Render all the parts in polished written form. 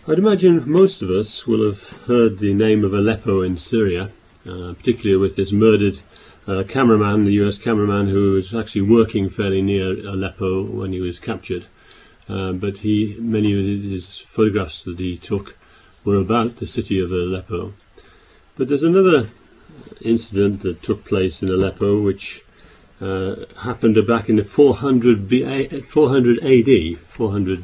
I'd imagine most of us will have heard the name of Aleppo in Syria, particularly with this murdered cameraman, the US cameraman, who was actually working fairly near Aleppo when he was captured. But many of his photographs that he took were about the city of Aleppo. But there's another incident that took place in Aleppo which happened back in the 400 AD, 400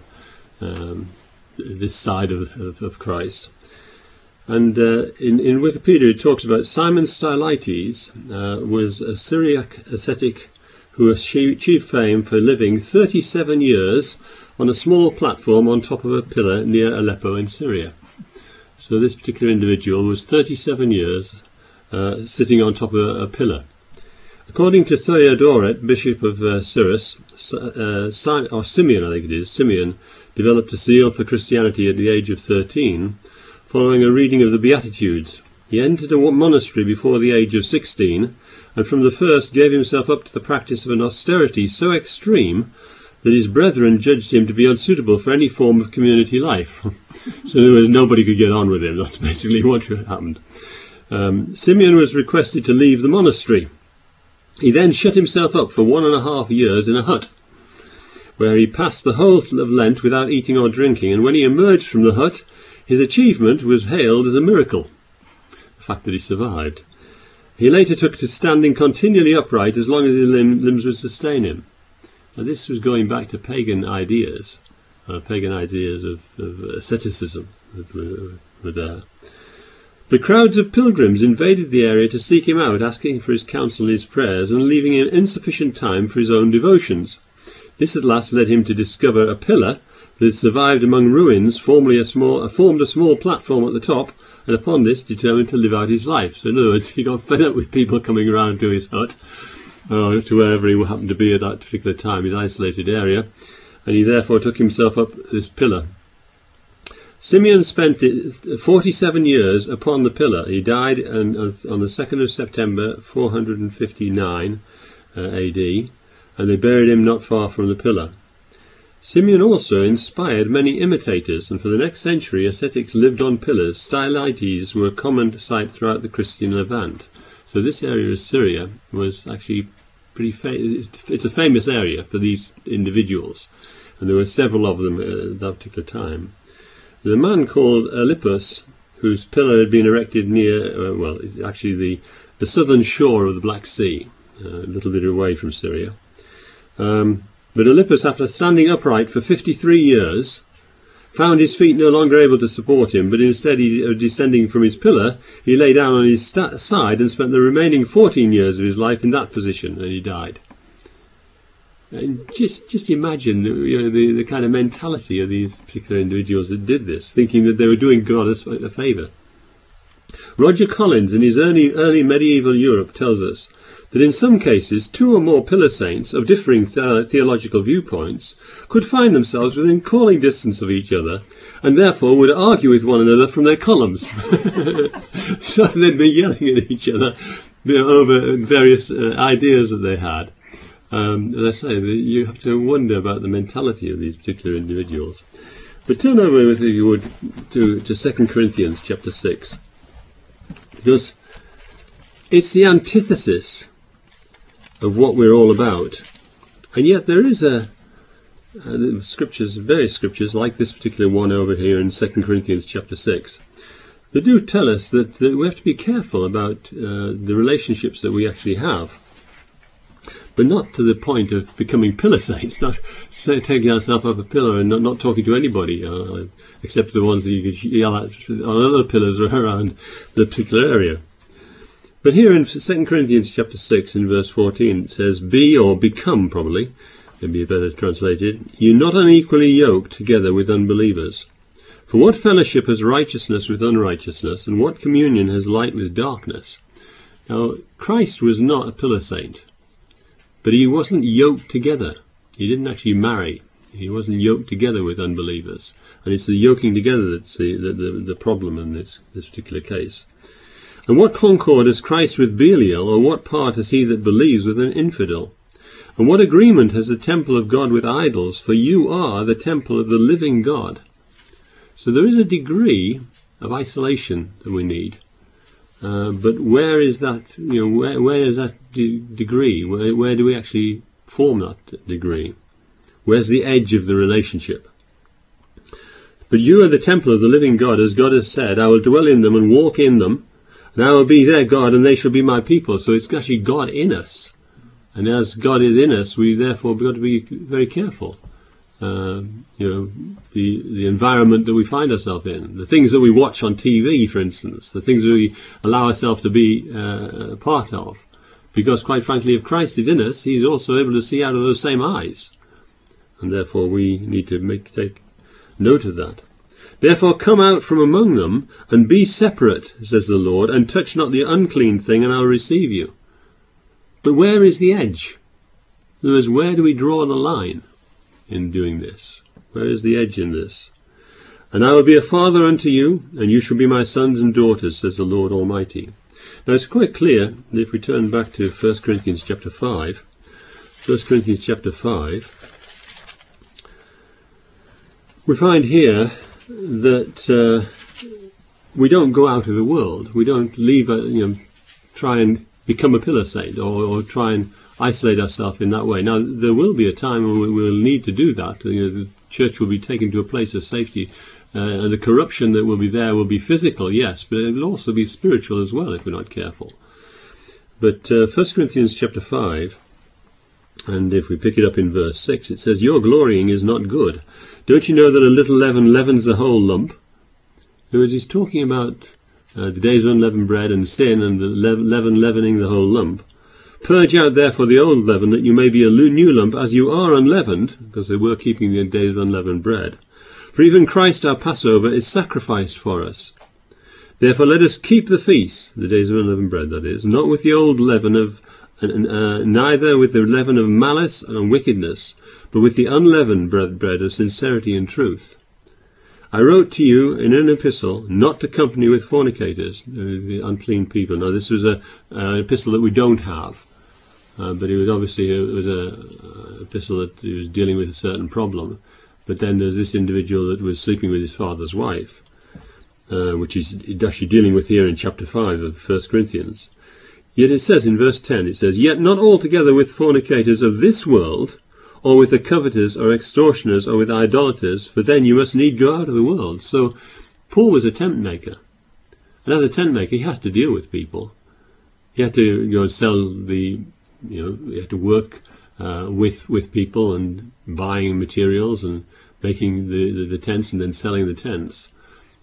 this side of Christ. And in Wikipedia it talks about Simon Stylites was a Syriac ascetic who achieved fame for living 37 years on a small platform on top of a pillar near Aleppo in Syria. So this particular individual was 37 years sitting on top of a pillar. According to Theodoret, Bishop of Cyrrhus, Simeon, I think it is, Simeon developed a zeal for Christianity at the age of 13, following a reading of the Beatitudes. He entered a monastery before the age of 16, and from the first gave himself up to the practice of an austerity so extreme that his brethren judged him to be unsuitable for any form of community life. So in other words, nobody could get on with him. That's basically what happened. Simeon was requested to leave the monastery. He then shut himself up for 1.5 years in a hut, where he passed the whole of Lent without eating or drinking, and when he emerged from the hut, his achievement was hailed as a miracle, the fact that he survived. He later took to standing continually upright as long as his limbs would sustain him. Now, this was going back to pagan ideas of asceticism that were there. The crowds of pilgrims invaded the area to seek him out, asking for his counsel and his prayers, and leaving him insufficient time for his own devotions. This at last led him to discover a pillar that had survived among ruins, formed a small platform at the top, and upon this determined to live out his life. So in other words, he got fed up with people coming around to his hut, to wherever he happened to be at that particular time, his isolated area, and he therefore took himself up this pillar. Simeon spent 47 years upon the pillar. He died on the 2nd of September 459 AD, and they buried him not far from the pillar. Simeon also inspired many imitators, and for the next century ascetics lived on pillars. Stylites were a common sight throughout the Christian Levant. So this area of Syria was actually it's a famous area for these individuals, and there were several of them at that particular time. The man called Alypius, whose pillar had been erected near, the southern shore of the Black Sea, a little bit away from Syria. But Alypius, after standing upright for 53 years, found his feet no longer able to support him, but instead of descending from his pillar, he lay down on his side and spent the remaining 14 years of his life in that position, and he died. And just imagine the kind of mentality of these particular individuals that did this, thinking that they were doing God a favour. Roger Collins, in his early medieval Europe, tells us that in some cases 2 or more pillar saints of differing theological viewpoints could find themselves within calling distance of each other, and therefore would argue with one another from their columns. So they'd be yelling at each other over various ideas that they had. As I say, you have to wonder about the mentality of these particular individuals. But turn over, if you would, to 2 Corinthians chapter 6. Because it's the antithesis of what we're all about. And yet there is various scriptures, like this particular one over here in 2 Corinthians chapter 6, that do tell us that we have to be careful about the relationships that we actually have. But not to the point of becoming pillar saints, not taking ourselves up a pillar and not talking to anybody, except the ones that you could yell at on other pillars around the particular area. But here in 2 Corinthians chapter 6 in verse 14 it says, "Be," or become probably, maybe better translated, "you not unequally yoked together with unbelievers. For what fellowship has righteousness with unrighteousness, and what communion has light with darkness?" Now, Christ was not a pillar saint, but he wasn't yoked together. He didn't actually marry. He wasn't yoked together with unbelievers. And it's the yoking together that's the problem in this particular case. And what concord has Christ with Belial, or what part has he that believes with an infidel? And what agreement has the temple of God with idols? For you are the temple of the living God. So there is a degree of isolation that we need. But where is that, where is that degree? Where do we actually form that degree? Where's the edge of the relationship? But you are the temple of the living God, as God has said, I will dwell in them and walk in them, and I will be their God, and they shall be my people. So it's actually God in us. And as God is in us, we therefore have got to be very careful. The environment that we find ourselves in, the things that we watch on TV, for instance, the things that we allow ourselves to be part of. Because, quite frankly, if Christ is in us, he's also able to see out of those same eyes. And therefore we need to take note of that. Therefore come out from among them, and be separate, says the Lord, and touch not the unclean thing, and I will receive you. But where is the edge? In other words, where do we draw the line in doing this? Where is the edge in this? And I will be a father unto you, and you shall be my sons and daughters, says the Lord Almighty. Now it's quite clear that if we turn back to 1 Corinthians chapter 5, 1 Corinthians chapter 5, we find here that we don't go out of the world. We don't leave, try and become a pillar saint or try and isolate ourselves in that way. Now, there will be a time when we will need to do that. The church will be taken to a place of safety, and the corruption that will be there will be physical, yes, but it will also be spiritual as well if we're not careful. But 1 Corinthians chapter 5, and if we pick it up in verse 6, it says, your glorying is not good. Don't you know that a little leaven leavens the whole lump? In other words, he's talking about the days of unleavened bread and sin and the leaven leavening the whole lump. Purge out therefore the old leaven, that you may be a new lump, as you are unleavened, because they were keeping the days of unleavened bread. For even Christ our Passover is sacrificed for us. Therefore let us keep the feast, the days of unleavened bread that is, not with the old leaven of, neither with the leaven of malice and wickedness, but with the unleavened bread of sincerity and truth. I wrote to you in an epistle not to company with fornicators, the unclean people. Now this was an epistle that we don't have, but it was an epistle that he was dealing with a certain problem. But then there's this individual that was sleeping with his father's wife, which he's actually dealing with here in chapter 5 of 1 Corinthians. Yet it says in verse 10, it says, yet not altogether with fornicators of this world, or with the covetous, or extortioners, or with idolaters, for then you must need go out of the world. So Paul was a tent maker. And as a tent maker, he has to deal with people. He had to sell he had to work with people and buying materials and making the tents and then selling the tents.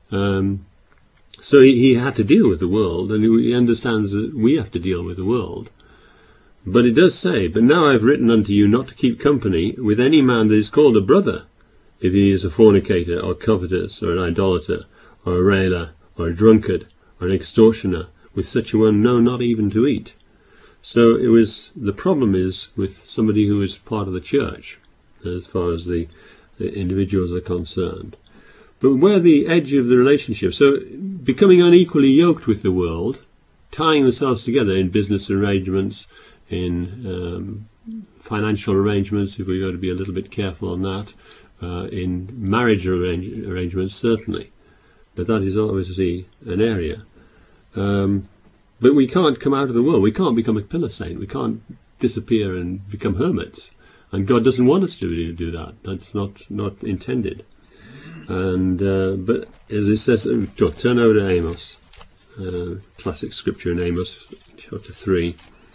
So he had to deal with the world, and he understands that we have to deal with the world. But it does say, but now I have written unto you not to keep company with any man that is called a brother, if he is a fornicator, or covetous, or an idolater, or a railer, or a drunkard, or an extortioner. With such a one, no, not even to eat. So the problem is with somebody who is part of the church, as far as the individuals are concerned. But where the edge of the relationship, so becoming unequally yoked with the world, tying themselves together in business arrangements, in financial arrangements, if we've got to be a little bit careful on that, in marriage arrangements, certainly. But that is obviously an area. But we can't come out of the world. We can't become a pillar saint. We can't disappear and become hermits. And God doesn't want us to do that. That's not intended. And but as it says, turn over to Amos, classic scripture in Amos chapter 3.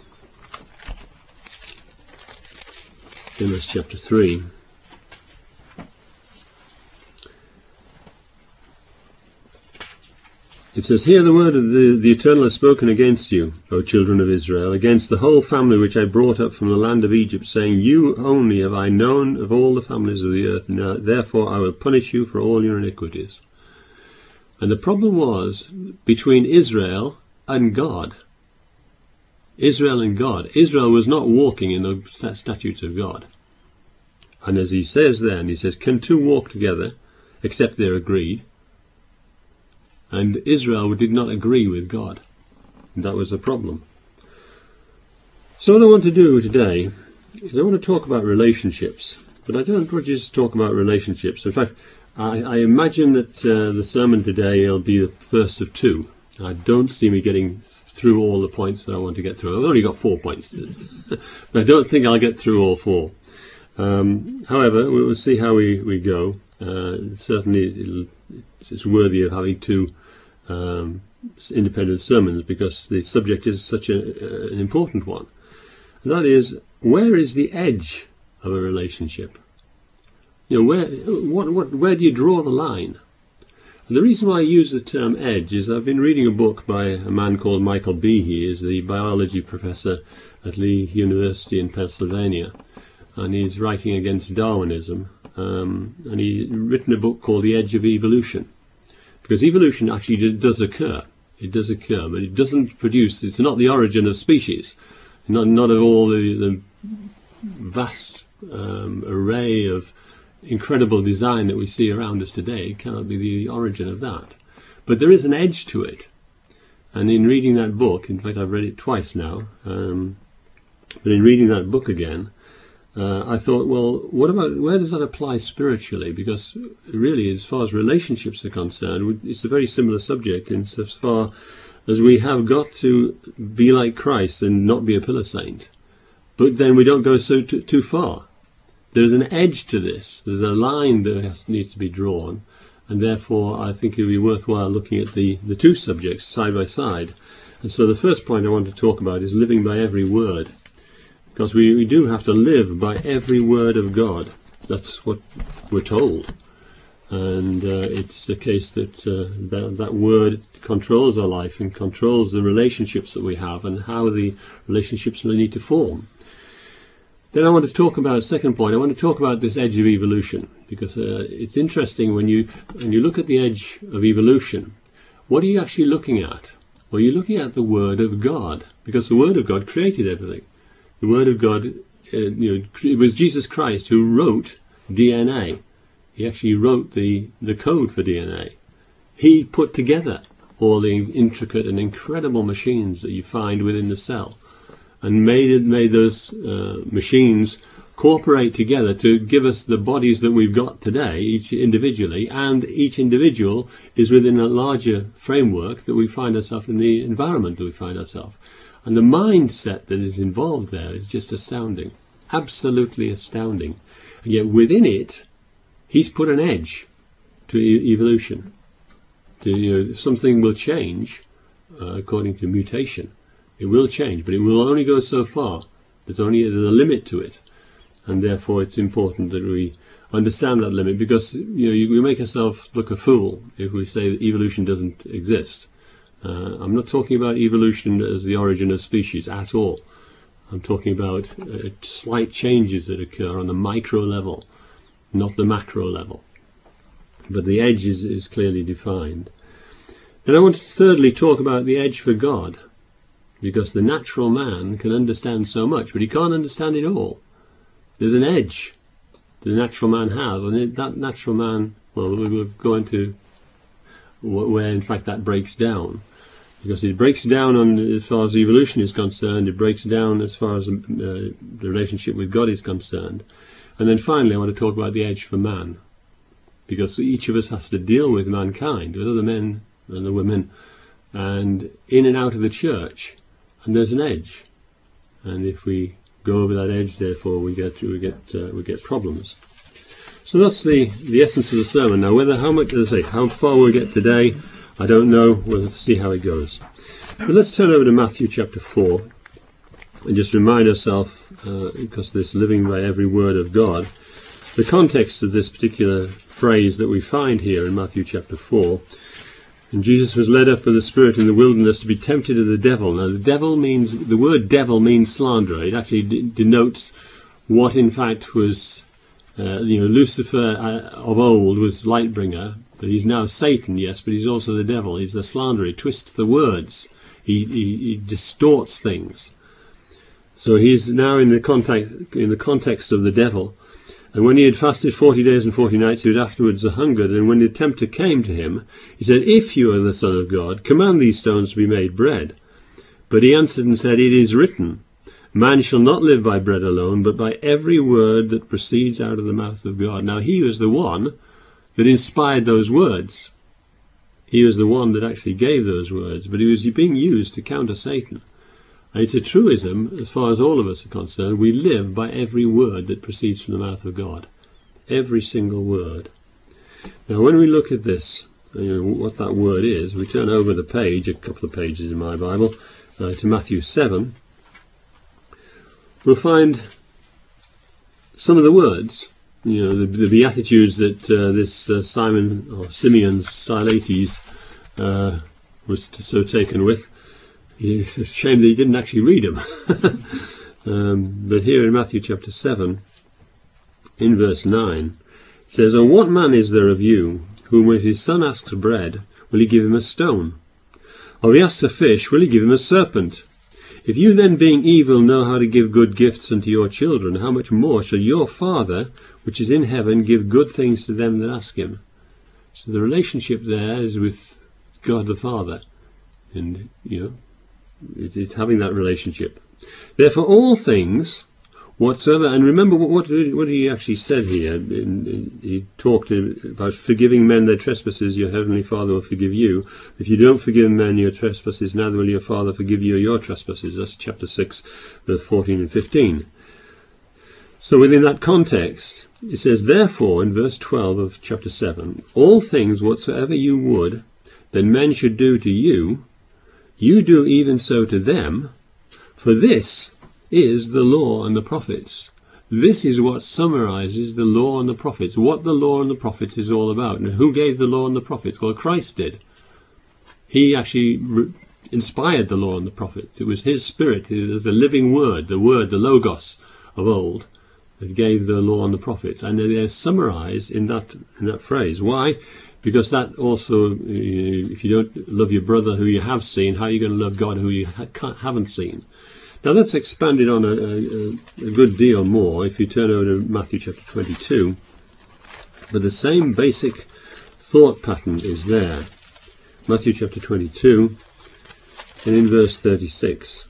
Amos chapter 3. It says, hear the word of the Eternal has spoken against you, O children of Israel, against the whole family which I brought up from the land of Egypt, saying, you only have I known of all the families of the earth, now therefore I will punish you for all your iniquities. And the problem was between Israel and God. Israel and God. Israel was not walking in the statutes of God. And as he says then, he says, can two walk together except they're agreed? And Israel did not agree with God. And that was the problem. So what I want to do today is I want to talk about relationships. But I don't want to just talk about relationships. In fact, I imagine that the sermon today will be the first of two. I don't see me getting through all the points that I want to get through. I've only got 4 points, but I don't think I'll get through all 4. However, we'll see how we go. Certainly, it's worthy of having 2 independent sermons, because the subject is such an important one. And that is, where is the edge of a relationship? You know, where do you draw the line? And the reason why I use the term edge is I've been reading a book by a man called Michael Behe. He is the biology professor at Lee University in Pennsylvania, and he's writing against Darwinism. And he's written a book called The Edge of Evolution, because evolution actually does occur. It does occur, but it doesn't produce. It's not the origin of species, not of all the vast array of incredible design that we see around us today. It cannot be the origin of that. But there is an edge to it. And in reading that book, in fact I've read it twice now, but in reading that book again, I thought, well, where does that apply spiritually? Because really, as far as relationships are concerned, it's a very similar subject, as far as we have got to be like Christ and not be a pillar saint. But then we don't go too far. There's an edge to this. There's a line that needs to be drawn, and therefore I think it would be worthwhile looking at the 2 subjects side by side. And so the first point I want to talk about is living by every word, because we do have to live by every word of God. That's what we're told, and it's a case that that word controls our life and controls the relationships that we have and how the relationships need to form. Then I want to talk about, second point, I want to talk about this edge of evolution, because it's interesting when you look at the edge of evolution, what are you actually looking at? Well, you're looking at the Word of God, because the Word of God created everything. The Word of God, it was Jesus Christ who wrote DNA. He actually wrote the code for DNA. He put together all the intricate and incredible machines that you find within the cell, and made those machines cooperate together to give us the bodies that we've got today, each individually, and each individual is within a larger framework that we find ourselves in, the environment that we find ourselves. And the mindset that is involved there is just astounding, absolutely astounding. And yet within it, he's put an edge to evolution. Something will change according to mutation. It will change, but it will only go so far. There's a limit to it, and therefore it's important that we understand that limit, because we make ourselves look a fool if we say that evolution doesn't exist. I'm not talking about evolution as the origin of species at all. I'm talking about slight changes that occur on the micro level, not the macro level. But the edge is clearly defined. Then I want to thirdly talk about the edge for God, because the natural man can understand so much, but he can't understand it all. There's an edge the natural man has, and that natural man, well, we'll go into where in fact that breaks down, because it breaks down as far as evolution is concerned, it breaks down as far as the relationship with God is concerned. And then finally I want to talk about the edge for man, because each of us has to deal with mankind, with other men and the women, and in and out of the church. And there's an edge, and if we go over that edge, therefore we get problems. So that's the essence of the sermon. Now, how far we'll get today, I don't know. We'll see how it goes. But let's turn over to Matthew chapter 4 and just remind ourselves, because this living by every word of God, the context of this particular phrase that we find here in Matthew chapter 4. And Jesus was led up of the Spirit in the wilderness to be tempted of the devil. Now, the word devil means slanderer. It actually denotes what, in fact, was, Lucifer of old was light bringer, but he's now Satan, yes, but he's also the devil. He's the slanderer. He twists the words. He distorts things. So he's now in the context of the devil. And when he had fasted 40 days and 40 nights, he was afterwards hungered. And when the tempter came to him, he said, "If you are the Son of God, command these stones to be made bread." But he answered and said, "It is written, man shall not live by bread alone, but by every word that proceeds out of the mouth of God." Now he was the one that inspired those words. He was the one that actually gave those words, but he was being used to counter Satan. And it's a truism, as far as all of us are concerned. We live by every word that proceeds from the mouth of God. Every single word. Now, when we look at this, what that word is, we turn over the page, a couple of pages in my Bible, to Matthew 7. We'll find some of the words, the Beatitudes that this Simeon Siletes was so taken with. It's a shame that he didn't actually read them. But here in Matthew chapter 7, in verse 9, it says, "Or what man is there of you, whom if his son asks bread, will he give him a stone? Or he asks a fish, will he give him a serpent? If you then, being evil, know how to give good gifts unto your children, how much more shall your Father, which is in heaven, give good things to them that ask him?" So the relationship there is with God the Father. And, it's having that relationship. "Therefore all things whatsoever," and remember what he actually said here. He talked about forgiving men their trespasses, your heavenly Father will forgive you. If you don't forgive men your trespasses, neither will your Father forgive you your trespasses. That's chapter 6, verse 14 and 15. So within that context, it says, "Therefore," in verse 12 of chapter 7, "all things whatsoever you would that men should do to you, you do even so to them, for this is the law and the prophets." This is what summarizes the law and the prophets, what the law and the prophets is all about. And who gave the law and the prophets? Well, Christ did. He actually inspired the law and the prophets. It was his spirit, it was the living word, the Logos of old, that gave the law and the prophets. And they're summarized in that phrase. Why? Because that also, if you don't love your brother who you have seen, how are you going to love God who you haven't seen? Now that's expanded on a good deal more if you turn over to Matthew chapter 22. But the same basic thought pattern is there. Matthew chapter 22 and in verse 36.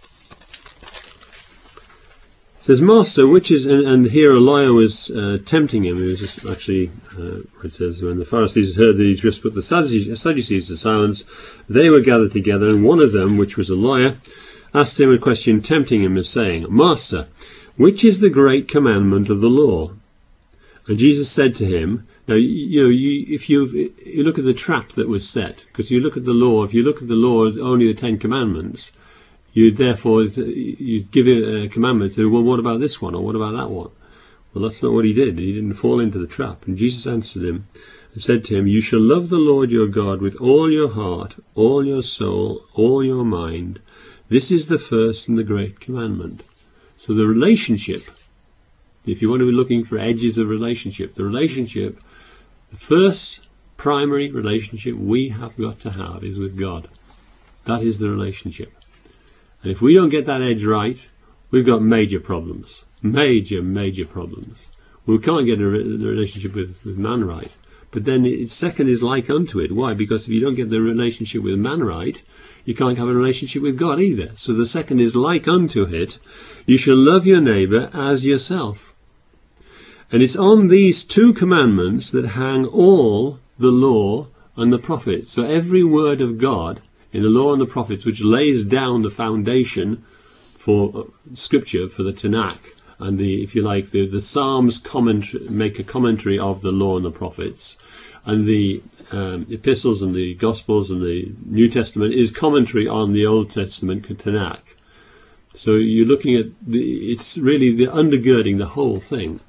It says, "Master, which is," and here a lawyer was tempting him. He was just actually, it says, "When the Pharisees heard that he just put the Sadducees to silence, they were gathered together, and one of them, which was a lawyer, asked him a question, tempting him, as saying, Master, which is the great commandment of the law? And Jesus said to him," now, if you look at the trap that was set, because you look at the law, if you look at the law as only the 10 Commandments, you give it a commandment, say, well, what about this one, or what about that one? Well, that's not what he did. He didn't fall into the trap. And Jesus answered him and said to him, "You shall love the Lord your God with all your heart, all your soul, all your mind. This is the first and the great commandment." So the relationship, if you want to be looking for edges of relationship, the first primary relationship we have got to have is with God. That is the relationship. And if we don't get that edge right, we've got major problems. Major problems. We can't get the relationship with man right. But then second is like unto it. Why? Because if you don't get the relationship with man right, you can't have a relationship with God either. So the second is like unto it. You shall love your neighbour as yourself. And it's on these 2 commandments that hang all the law and the prophets. So every word of God in the law and the prophets, which lays down the foundation for Scripture, for the Tanakh, and the Psalms make a commentary of the law and the prophets, and the epistles and the Gospels and the New Testament is commentary on the Old Testament Tanakh. So you're looking at it's really the undergirding the whole thing.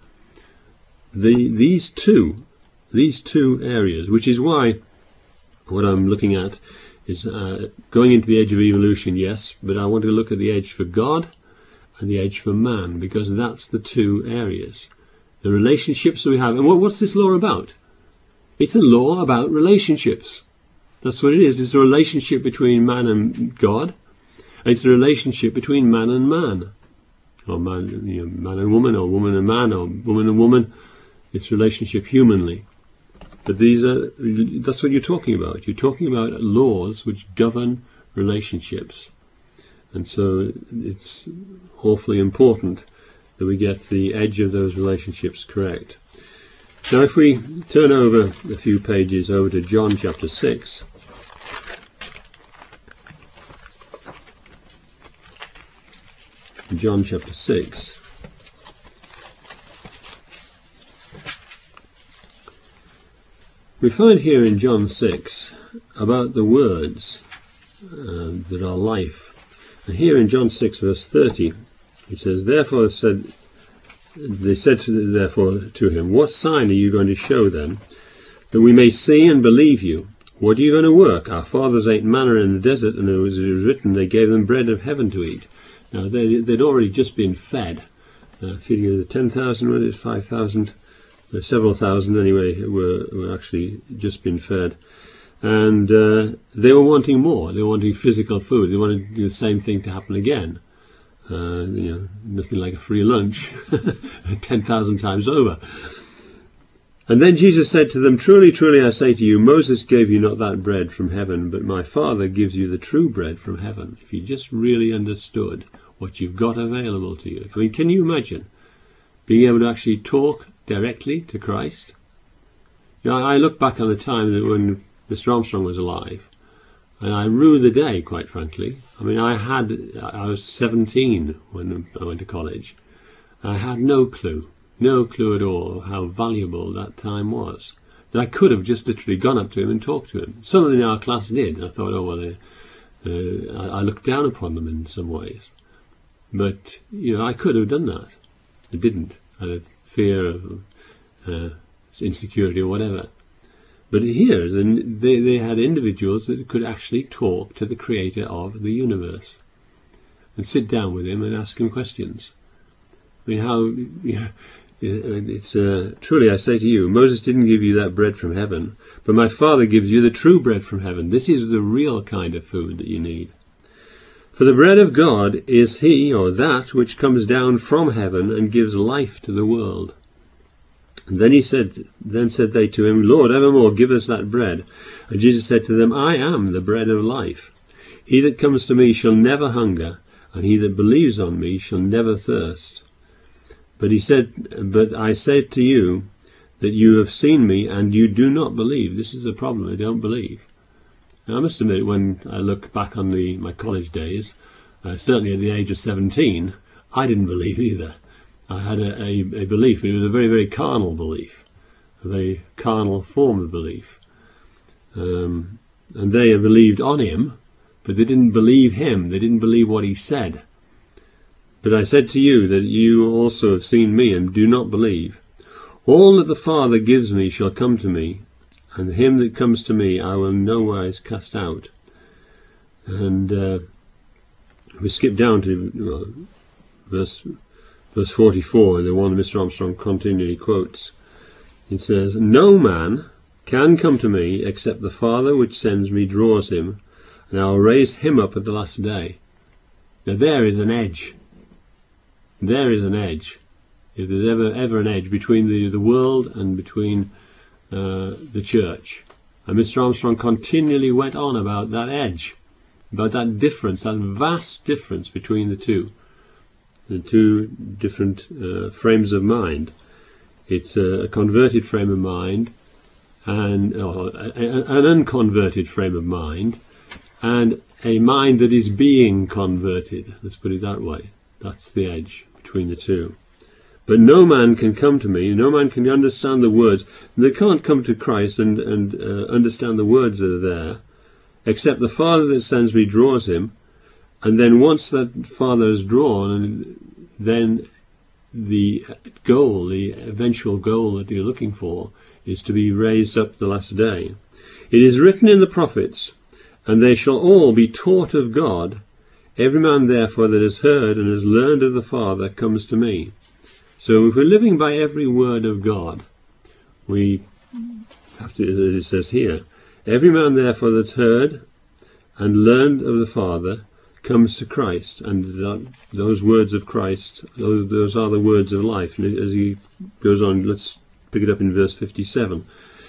These two areas, which is why what I'm looking at is going into the edge of evolution, yes, but I want to look at the edge for God and the edge for man, because that's the 2 areas. The relationships that we have. And what's this law about? It's a law about relationships. That's what it is. It's a relationship between man and God. And it's a relationship between man and man. Or man and woman, or woman and man, or woman and woman. It's relationship humanly. But that's what you're talking about. You're talking about laws which govern relationships. And so it's awfully important that we get the edge of those relationships correct. Now if we turn over a few pages over to John chapter 6, John chapter 6, we find here in John 6 about the words that are life. And here in John 6 verse 30 it says, They said therefore to him, What sign are you going to show them, that we may see and believe you? What are you going to work? Our fathers ate manna in the desert, and it was written, they gave them bread of heaven to eat. Now they'd already just been fed, feeding of the 10,000, 5,000, several thousand anyway, were actually just been fed. And they were wanting more. They were wanting physical food. They wanted the same thing to happen again. Nothing like a free lunch, 10,000 times over. And then Jesus said to them, Truly, truly, I say to you, Moses gave you not that bread from heaven, but my Father gives you the true bread from heaven. If you just really understood what you've got available to you. I mean, can you imagine being able to actually talk directly to Christ? I look back on the time that when Mr. Armstrong was alive, and I rue the day, quite frankly. I mean, I was 17 when I went to college. I had no clue at all how valuable that time was. That I could have just literally gone up to him and talked to him. Some in our class did. I thought, I looked down upon them in some ways. But, I could have done that. I didn't. Out of fear of insecurity or whatever. But here, they had individuals that could actually talk to the creator of the universe and sit down with him and ask him questions. I mean, it's truly I say to you, Moses didn't give you that bread from heaven, but my Father gives you the true bread from heaven. This is the real kind of food that you need. For the bread of God is he, or that, which comes down from heaven and gives life to the world. And then said they to him, Lord, evermore give us that bread. And Jesus said to them, I am the bread of life. He that comes to me shall never hunger, and he that believes on me shall never thirst. But I said to you that you have seen me, and you do not believe. This is the problem, they don't believe. Now, I must admit, when I look back on my college days, certainly at the age of 17, I didn't believe either. I had a belief, but it was a very, very carnal belief, a very carnal form of belief. And they believed on him, but they didn't believe him. They didn't believe what he said. But I said to you that you also have seen me and do not believe. All that the Father gives me shall come to me, and him that comes to me I will in no wise cast out. And we skip down to verse 44, the one Mr. Armstrong continually quotes. It says, No man can come to me except the Father which sends me draws him, and I will raise him up at the last day. Now there is an edge. There is an edge. If there's ever an edge between the world and between the church. And Mr. Armstrong continually went on about that edge, about that difference, that vast difference between the two different frames of mind. It's a converted frame of mind and an unconverted frame of mind, and a mind that is being converted. Let's put it that way. That's the edge between the two. But no man can come to me, no man can understand the words. They can't come to Christ and understand the words that are there, except the Father that sends me draws him. And then once that Father is drawn, then the goal, the eventual goal that you're looking for, is to be raised up the last day. It is written in the prophets, and they shall all be taught of God. Every man therefore that has heard and has learned of the Father comes to me. So if we're living by every word of God, we have to, it says here, every man therefore that's heard and learned of the Father comes to Christ, and those words of Christ, those are the words of life. And as he goes on, let's pick it up in verse 57.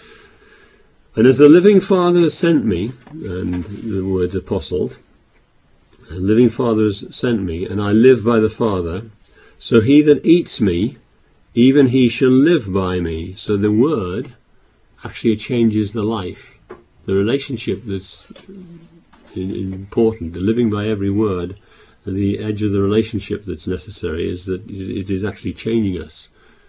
And as the living Father has sent me, and the words apostled, the living Father has sent me, and I live by the Father, so he that eats me even he shall live by me. So the word actually changes the life. The relationship that's important, the living by every word, the edge of the relationship that's necessary is that it is actually changing us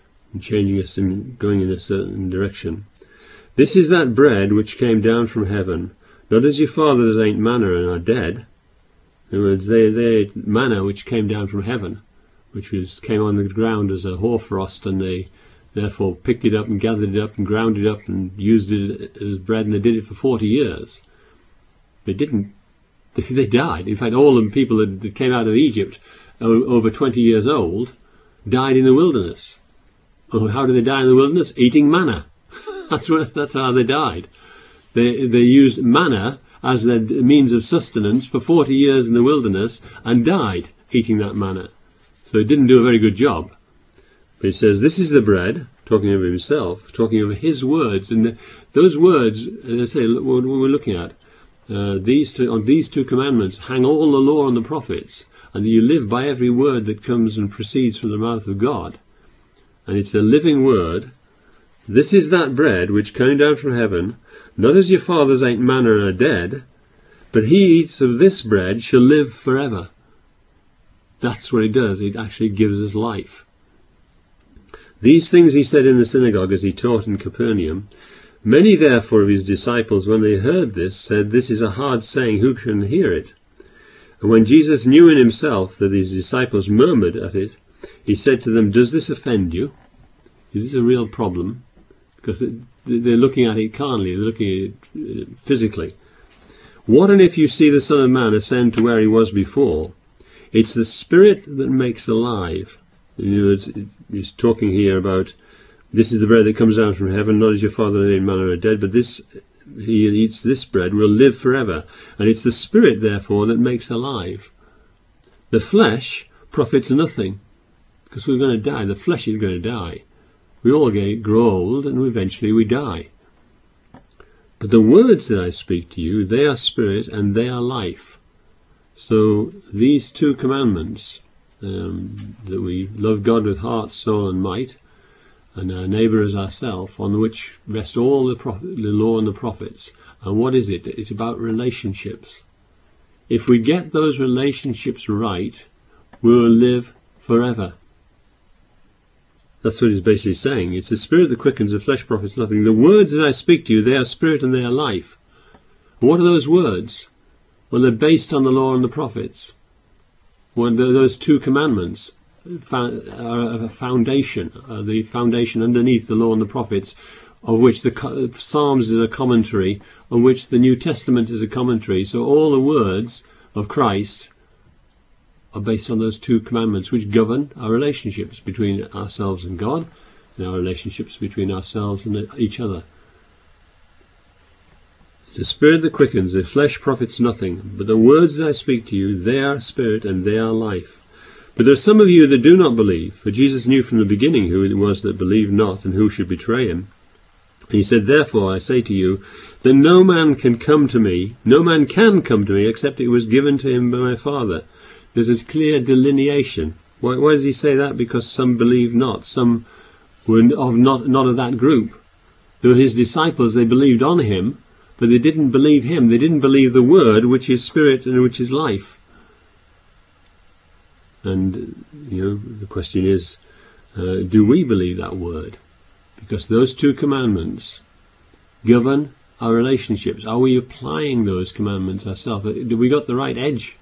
and going in a certain direction. This is that bread which came down from heaven, not as your fathers ate manna and are dead. In other words, they ate manna which came down from heaven, which came on the ground as a hoarfrost, and they therefore picked it up and gathered it up and ground it up and used it as bread, and they did it for 40 years. They didn't. They died. In fact, all the people that came out of Egypt, over 20 years old, died in the wilderness. How did they die in the wilderness? Eating manna. That's how they died. They used manna as their means of sustenance for 40 years in the wilderness and died eating that manna. So it didn't do a very good job. But he says, this is the bread, talking of himself, talking of his words. And those words, as I say, what we're looking at, on these two commandments hang all the law and the prophets, and that you live by every word that comes and proceeds from the mouth of God. And it's a living word. This is that bread which came down from heaven, not as your fathers ate manna and are dead, but he eats of this bread shall live forever. That's what it does. It actually gives us life. These things he said in the synagogue as he taught in Capernaum. Many therefore of his disciples, when they heard this, said, this is a hard saying, who can hear it? And when Jesus knew in himself that his disciples murmured at it, he said to them, does this offend you? Is this a real problem? Because they're looking at it carnally, they're looking at it physically. What and if you see the Son of Man ascend to where he was before? It's the Spirit that makes alive. In other words, he's talking here about, this is the bread that comes down from heaven, not as your father ate manna and are dead, but this, he eats this bread, will live forever. And it's the Spirit, therefore, that makes alive. The flesh profits nothing, because we're going to die. The flesh is going to die. We all grow old, and eventually we die. But the words that I speak to you, they are spirit and they are life. So these two commandments, that we love God with heart, soul and might, and our neighbour as ourselves, on which rest all the law and the prophets. And what is it? It's about relationships. If we get those relationships right, we will live forever. That's what he's basically saying. It's the Spirit that quickens, the flesh profits nothing. The words that I speak to you, they are spirit and they are life. And what are those words? Well, they're based on the law and the prophets. Well, those two commandments are a foundation, the foundation underneath the law and the prophets, of which the Psalms is a commentary, of which the New Testament is a commentary. So all the words of Christ are based on those two commandments, which govern our relationships between ourselves and God, and our relationships between ourselves and each other. It's the Spirit that quickens, the flesh profits nothing, but the words that I speak to you, they are spirit and they are life. But there are some of you that do not believe, for Jesus knew from the beginning who it was that believed not, and who should betray him. He said, therefore I say to you, that no man can come to me, except it was given to him by my Father. There's a clear delineation. Why does he say that? Because some believed not. Some were not of that group. They were his disciples. They believed on him, but they didn't believe him. They didn't believe the word, which is spirit and which is life. And, the question is, do we believe that word? Because those two commandments govern our relationships. Are we applying those commandments ourselves? Do we got the right edge?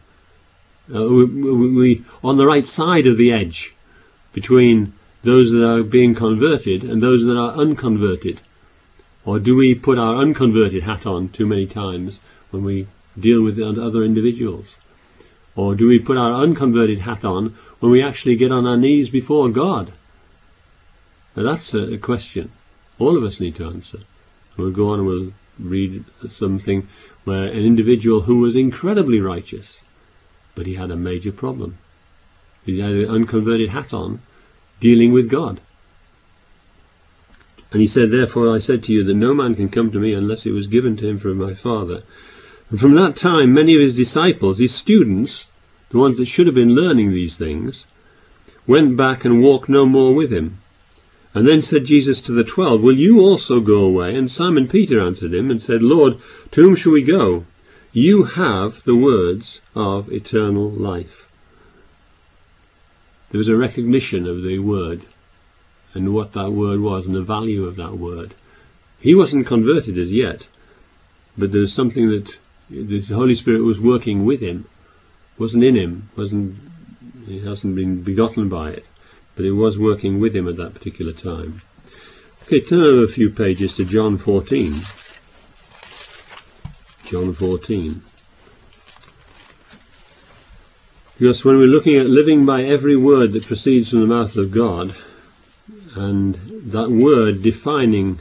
We on the right side of the edge between those that are being converted and those that are unconverted? Or do we put our unconverted hat on too many times when we deal with other individuals? Or do we put our unconverted hat on when we actually get on our knees before God? Now that's a question all of us need to answer. We'll go on and we'll read something where an individual who was incredibly righteous, but he had a major problem. He had an unconverted hat on, dealing with God. And he said, therefore I said to you that no man can come to me unless it was given to him from my Father. And from that time many of his disciples, his students, the ones that should have been learning these things, went back and walked no more with him. And then said Jesus to the 12, will you also go away? And Simon Peter answered him and said, Lord, to whom shall we go? You have the words of eternal life. There was a recognition of the word and what that word was and the value of that word. He wasn't converted as yet, but there was something that the Holy Spirit was working with him, wasn't in him, he hasn't been begotten by it, but it was working with him at that particular time. Okay, turn over a few pages to John 14. John 14. Because when we're looking at living by every word that proceeds from the mouth of God, and that word defining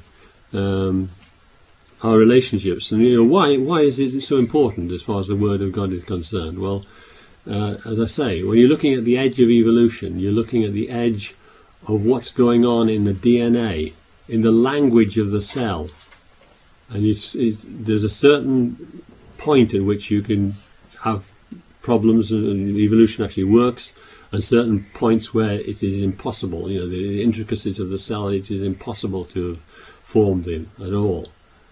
our relationships, and why is it so important as far as the Word of God is concerned? Well, as I say, when you're looking at the edge of evolution, you're looking at the edge of what's going on in the DNA, in the language of the cell, and there's a certain point at which you can have problems, and evolution actually works, and certain points where it is impossible. The intricacies of the cell, it is impossible to have formed in at all.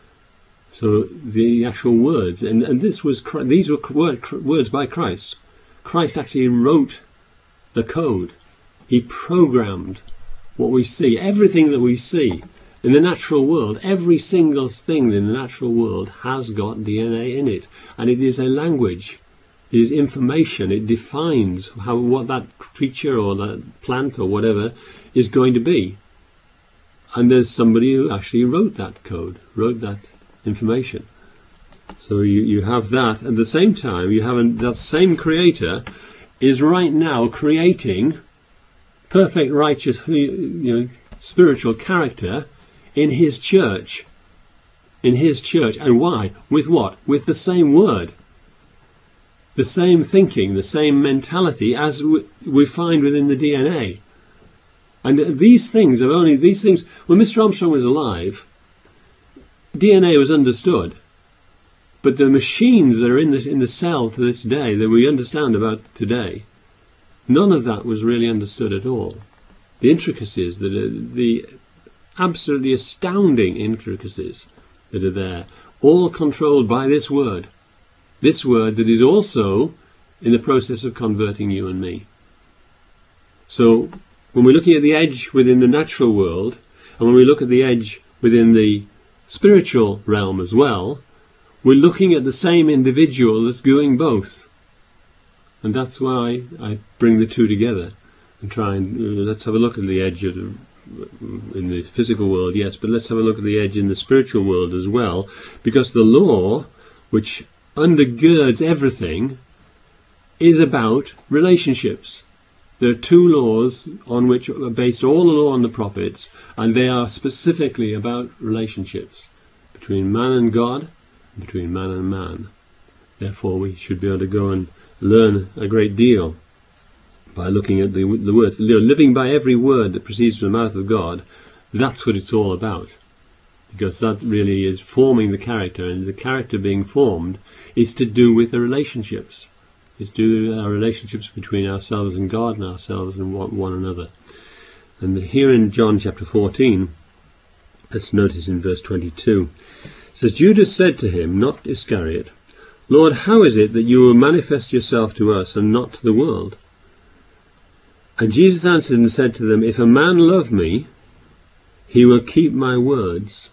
So the actual words, and these were words by Christ. Christ actually wrote the code. He programmed what we see, everything that we see in the natural world. Every single thing in the natural world has got DNA in it, and it is a language. It is information. It defines what that creature or that plant or whatever is going to be. And there's somebody who actually wrote that code, wrote that information. So you have that. At the same time, you have that same creator is right now creating perfect, righteous, spiritual character in his church. In his church. And why? With what? With the same word. The same thinking, the same mentality as we find within the DNA. And these things, when Mr. Armstrong was alive, DNA was understood. But the machines that are in the cell to this day, that we understand about today, none of that was really understood at all. The intricacies, the absolutely astounding intricacies that are there, all controlled by this word that is also in the process of converting you and me. So when we're looking at the edge within the natural world, and when we look at the edge within the spiritual realm as well, we're looking at the same individual that's doing both. And that's why I bring the two together and try and let's have a look at the edge in the physical world, yes, but let's have a look at the edge in the spiritual world as well, because the law, which undergirds everything, is about relationships. There are two laws on which are based all the law and the prophets, and they are specifically about relationships between man and God, and between man and man. Therefore, we should be able to go and learn a great deal by looking at the word. Living by every word that proceeds from the mouth of God, that's what it's all about. Because that really is forming the character, and the character being formed is to do with the relationships. It's to do with our relationships between ourselves and God and ourselves and one another. And here in John chapter 14, let's notice in verse 22, it says, Judas said to him, not Iscariot, Lord, how is it that you will manifest yourself to us and not to the world? And Jesus answered and said to them, if a man love me, he will keep my words.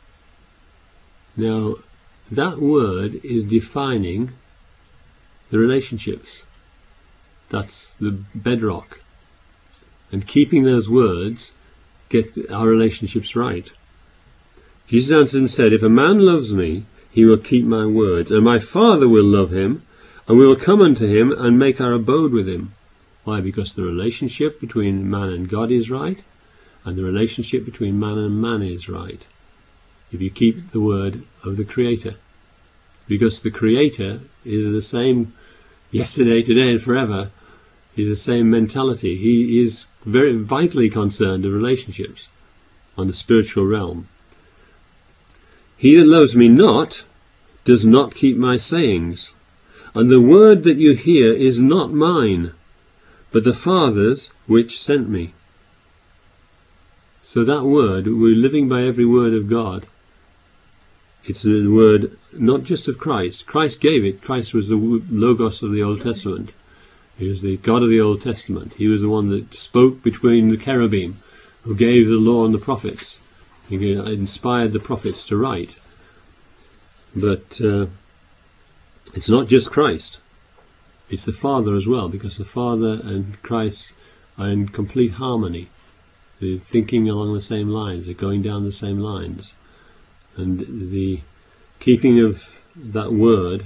Now, that word is defining the relationships. That's the bedrock. And keeping those words get our relationships right. Jesus answered and said, if a man loves me, he will keep my words, and my Father will love him, and we will come unto him and make our abode with him. Why? Because the relationship between man and God is right, and the relationship between man and man is right. If you keep the word of the Creator. Because the Creator is the same yesterday, today and forever. He's the same mentality. He is very vitally concerned with relationships on the spiritual realm. He that loves me not does not keep my sayings, and the word that you hear is not mine, but the Father's which sent me. So that word, we're living by every word of God. It's the word not just of Christ. Christ gave it. Christ was the Logos of the Old Testament. He was the God of the Old Testament. He was the one that spoke between the cherubim, who gave the law and the prophets. He inspired the prophets to write. But it's not just Christ. It's the Father as well, because the Father and Christ are in complete harmony. They're thinking along the same lines. They're going down the same lines. And the keeping of that word,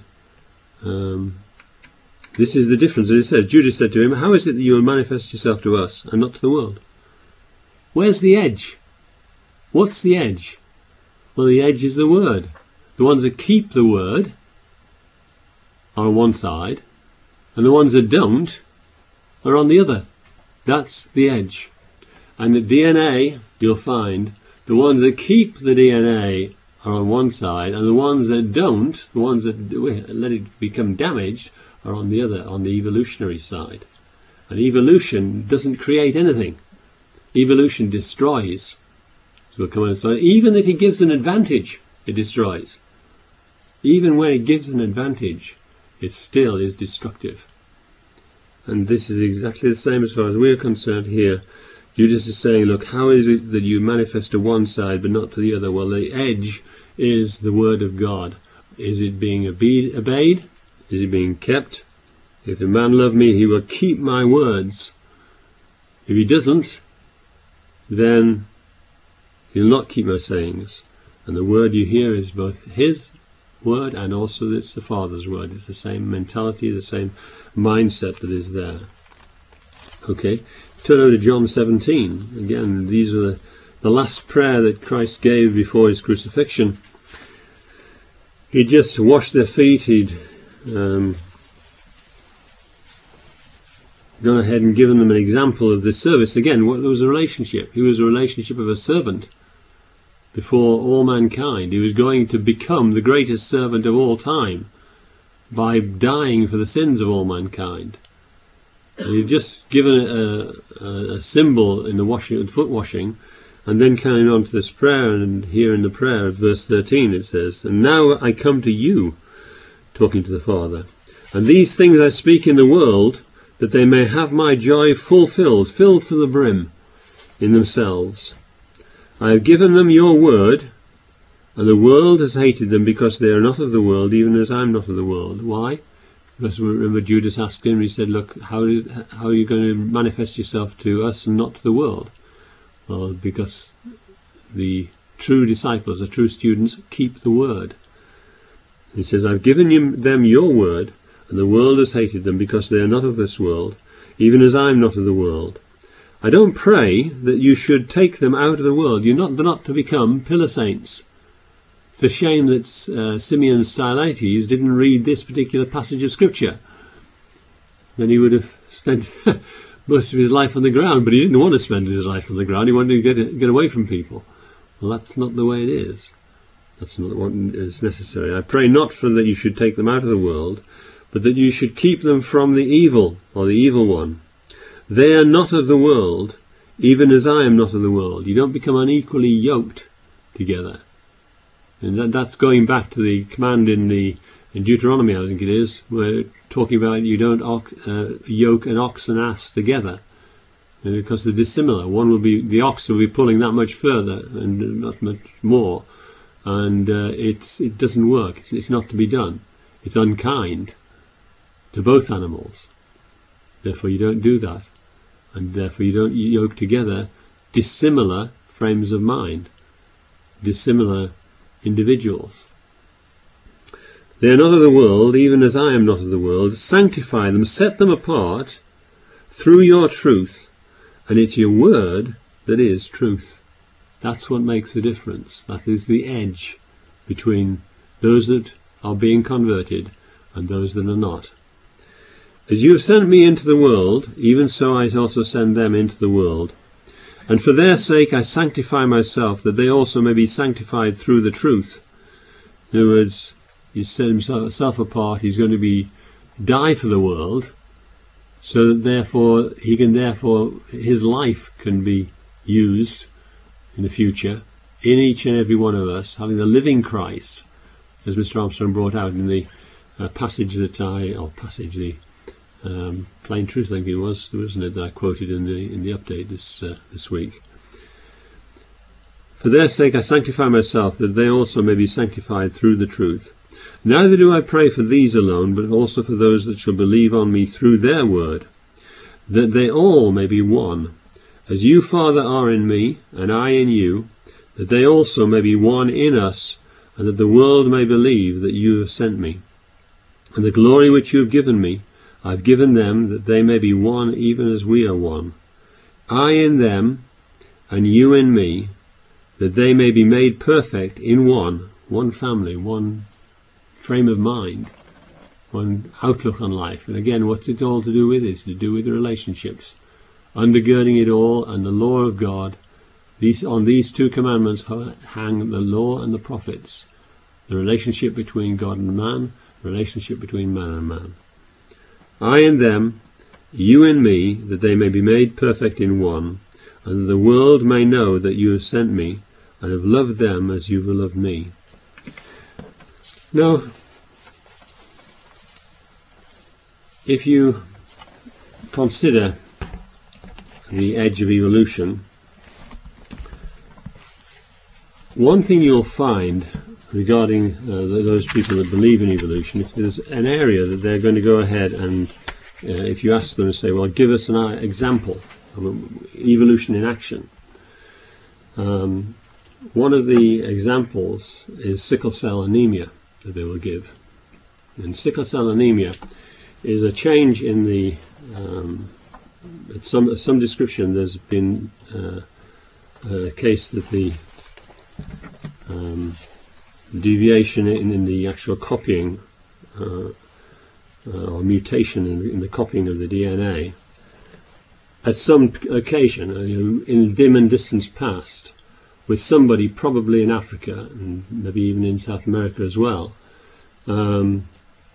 this is the difference. As it says, Judas said to him, "How is it that you will manifest yourself to us and not to the world?" Where's the edge? What's the edge? Well, the edge is the word. The ones that keep the word are on one side, and the ones that don't are on the other. That's the edge. And the DNA, you'll find, the ones that keep the DNA are on one side, and the ones that don't, the ones that let it become damaged, are on the other, on the evolutionary side. And evolution doesn't create anything. Evolution destroys. So we'll come on. So even if it gives an advantage, it destroys. Even when it gives an advantage, it still is destructive. And this is exactly the same as far as we're concerned here. Judas is saying, look, how is it that you manifest to one side but not to the other? Well, the edge is the word of God. Is it being obeyed? Is it being kept? If a man love me, he will keep my words. If he doesn't, then he'll not keep my sayings. And the word you hear is both his word and also it's the Father's word. It's the same mentality, the same mindset that is there. Okay, turn over to John 17. Again, these are the last prayer that Christ gave before his crucifixion. He'd just washed their feet. He'd gone ahead and given them an example of this service. Again, there was a relationship. He was a relationship of a servant before all mankind. He was going to become the greatest servant of all time by dying for the sins of all mankind. He'd just given a symbol in the washing, foot washing, and then coming on to this prayer, and here in the prayer of verse 13 it says, "And now I come to you," talking to the Father, "and these things I speak in the world, that they may have my joy fulfilled," filled to the brim, "in themselves. I have given them your word, and the world has hated them because they are not of the world, even as I am not of the world." Why? Because remember Judas asked him, he said, look, how are you going to manifest yourself to us and not to the world? Well, because the true disciples, the true students, keep the word. He says, "I've given them your word, and the world has hated them because they are not of this world, even as I am not of the world. I don't pray that you should take them out of the world." They're not to become pillar saints. It's a shame that Simeon Stylites didn't read this particular passage of Scripture. Then he would have spent most of his life on the ground, but he didn't want to spend his life on the ground. He wanted to get away from people. Well, that's not the way it is. That's not what is necessary. "I pray not for that you should take them out of the world, but that you should keep them from the evil," or the evil one. "They are not of the world, even as I am not of the world." You don't become unequally yoked together. And that's going back to the command in Deuteronomy, I think it is, where talking about you don't yoke an ox and ass together, and because they're dissimilar. The ox will be pulling that much further and not much more, and it doesn't work. It's not to be done. It's unkind to both animals. Therefore, you don't do that, and therefore you don't yoke together dissimilar frames of mind, dissimilar individuals. "They are not of the world, even as I am not of the world. Sanctify them, set them apart through your truth, and it's your word that is truth." That's what makes a difference. That is the edge between those that are being converted and those that are not. "As you have sent me into the world, even so I also send them into the world. And for their sake I sanctify myself, that they also may be sanctified through the truth." In other words, he's set himself apart. He's going to die for the world, so that therefore his life can be used in the future in each and every one of us, having the living Christ, as Mr. Armstrong brought out in the passage that plain truth, I think it was, wasn't it, that I quoted in the update this week. For their sake I sanctify myself, that they also may be sanctified through the truth. Neither do I pray for these alone, but also for those that shall believe on me through their word, that they all may be one, as you, Father, are in me, and I in you, that they also may be one in us, and that the world may believe that you have sent me. And the glory which you have given me, I have given them, that they may be one even as we are one. I in them, and you in me, that they may be made perfect in one family, one frame of mind, one outlook on life. And again, what's it all to do with? It's to do with the relationships. Undergirding it all, and the law of God. On these two commandments hang the law and the prophets. The relationship between God and man, the relationship between man and man. I in them, you in me, that they may be made perfect in one, and that the world may know that you have sent me, and have loved them as you have loved me. Now, if you consider the edge of evolution, one thing you'll find regarding those people that believe in evolution, if there's an area that they're going to go ahead and if you ask them and say, well, give us an example of evolution in action, one of the examples is sickle cell anemia that they will give. And sickle cell anemia is a change in the some description. There's been a case that the deviation in the actual copying or mutation in the copying of the DNA at some occasion, in dim and distant past, with somebody probably in Africa and maybe even in South America as well, and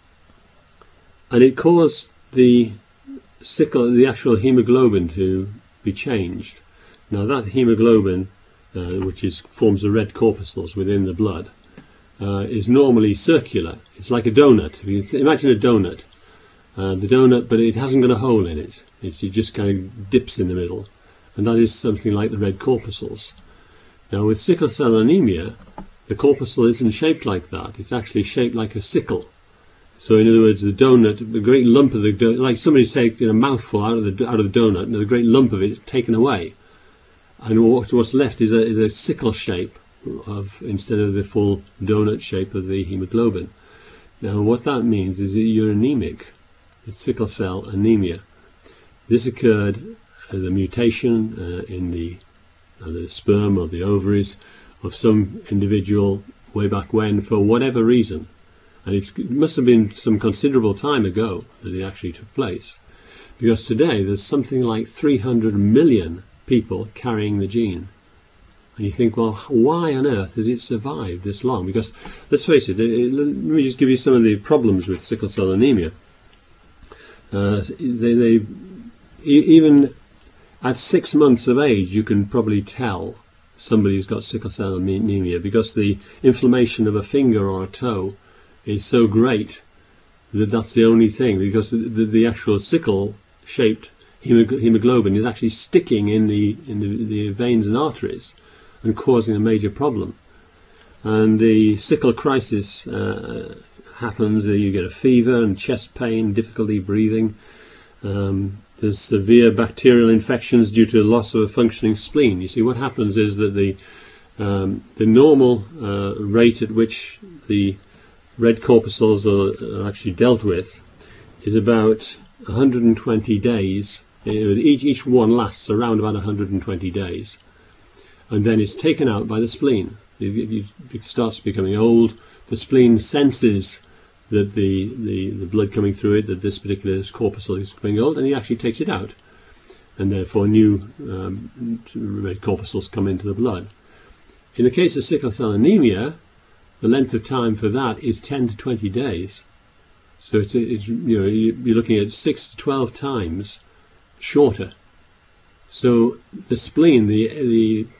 it caused the actual hemoglobin to be changed. Now that hemoglobin, which forms the red corpuscles within the blood, is normally circular. It's like a donut. If you imagine a donut, but it hasn't got a hole in it. It just kind of dips in the middle, and that is something like the red corpuscles. Now with sickle cell anemia, the corpuscle isn't shaped like that. It's actually shaped like a sickle. So in other words, the donut, the great lump of the donut, like somebody's taking a mouthful out of the donut, and the great lump of it is taken away, and what's left is a sickle shape instead of the full donut shape of the hemoglobin. Now what that means is that you're anemic. It's sickle cell anemia. This occurred as a mutation in the sperm or the ovaries of some individual way back when, for whatever reason. And it must have been some considerable time ago that it actually took place. Because today there's something like 300 million people carrying the gene. And you think, well, why on earth has it survived this long? Because, let's face it, let me just give you some of the problems with sickle cell anemia. Even at 6 months of age, you can probably tell somebody who's got sickle cell anemia, because the inflammation of a finger or a toe is so great that that's the only thing, because the actual sickle-shaped hemoglobin is actually sticking in the veins and arteries and causing a major problem. And the sickle crisis happens. You get a fever and chest pain, difficulty breathing. There's severe bacterial infections due to loss of a functioning spleen. You see, what happens is that the normal rate at which the red corpuscles are actually dealt with is about 120 days. Each one lasts around about 120 days. And then it's taken out by the spleen. It starts becoming old. The spleen senses that the blood coming through it, that this particular corpuscle is becoming old, and he actually takes it out. And therefore new red corpuscles come into the blood. In the case of sickle cell anemia, the length of time for that is 10 to 20 days. So you're looking at 6 to 12 times shorter. So the spleen, the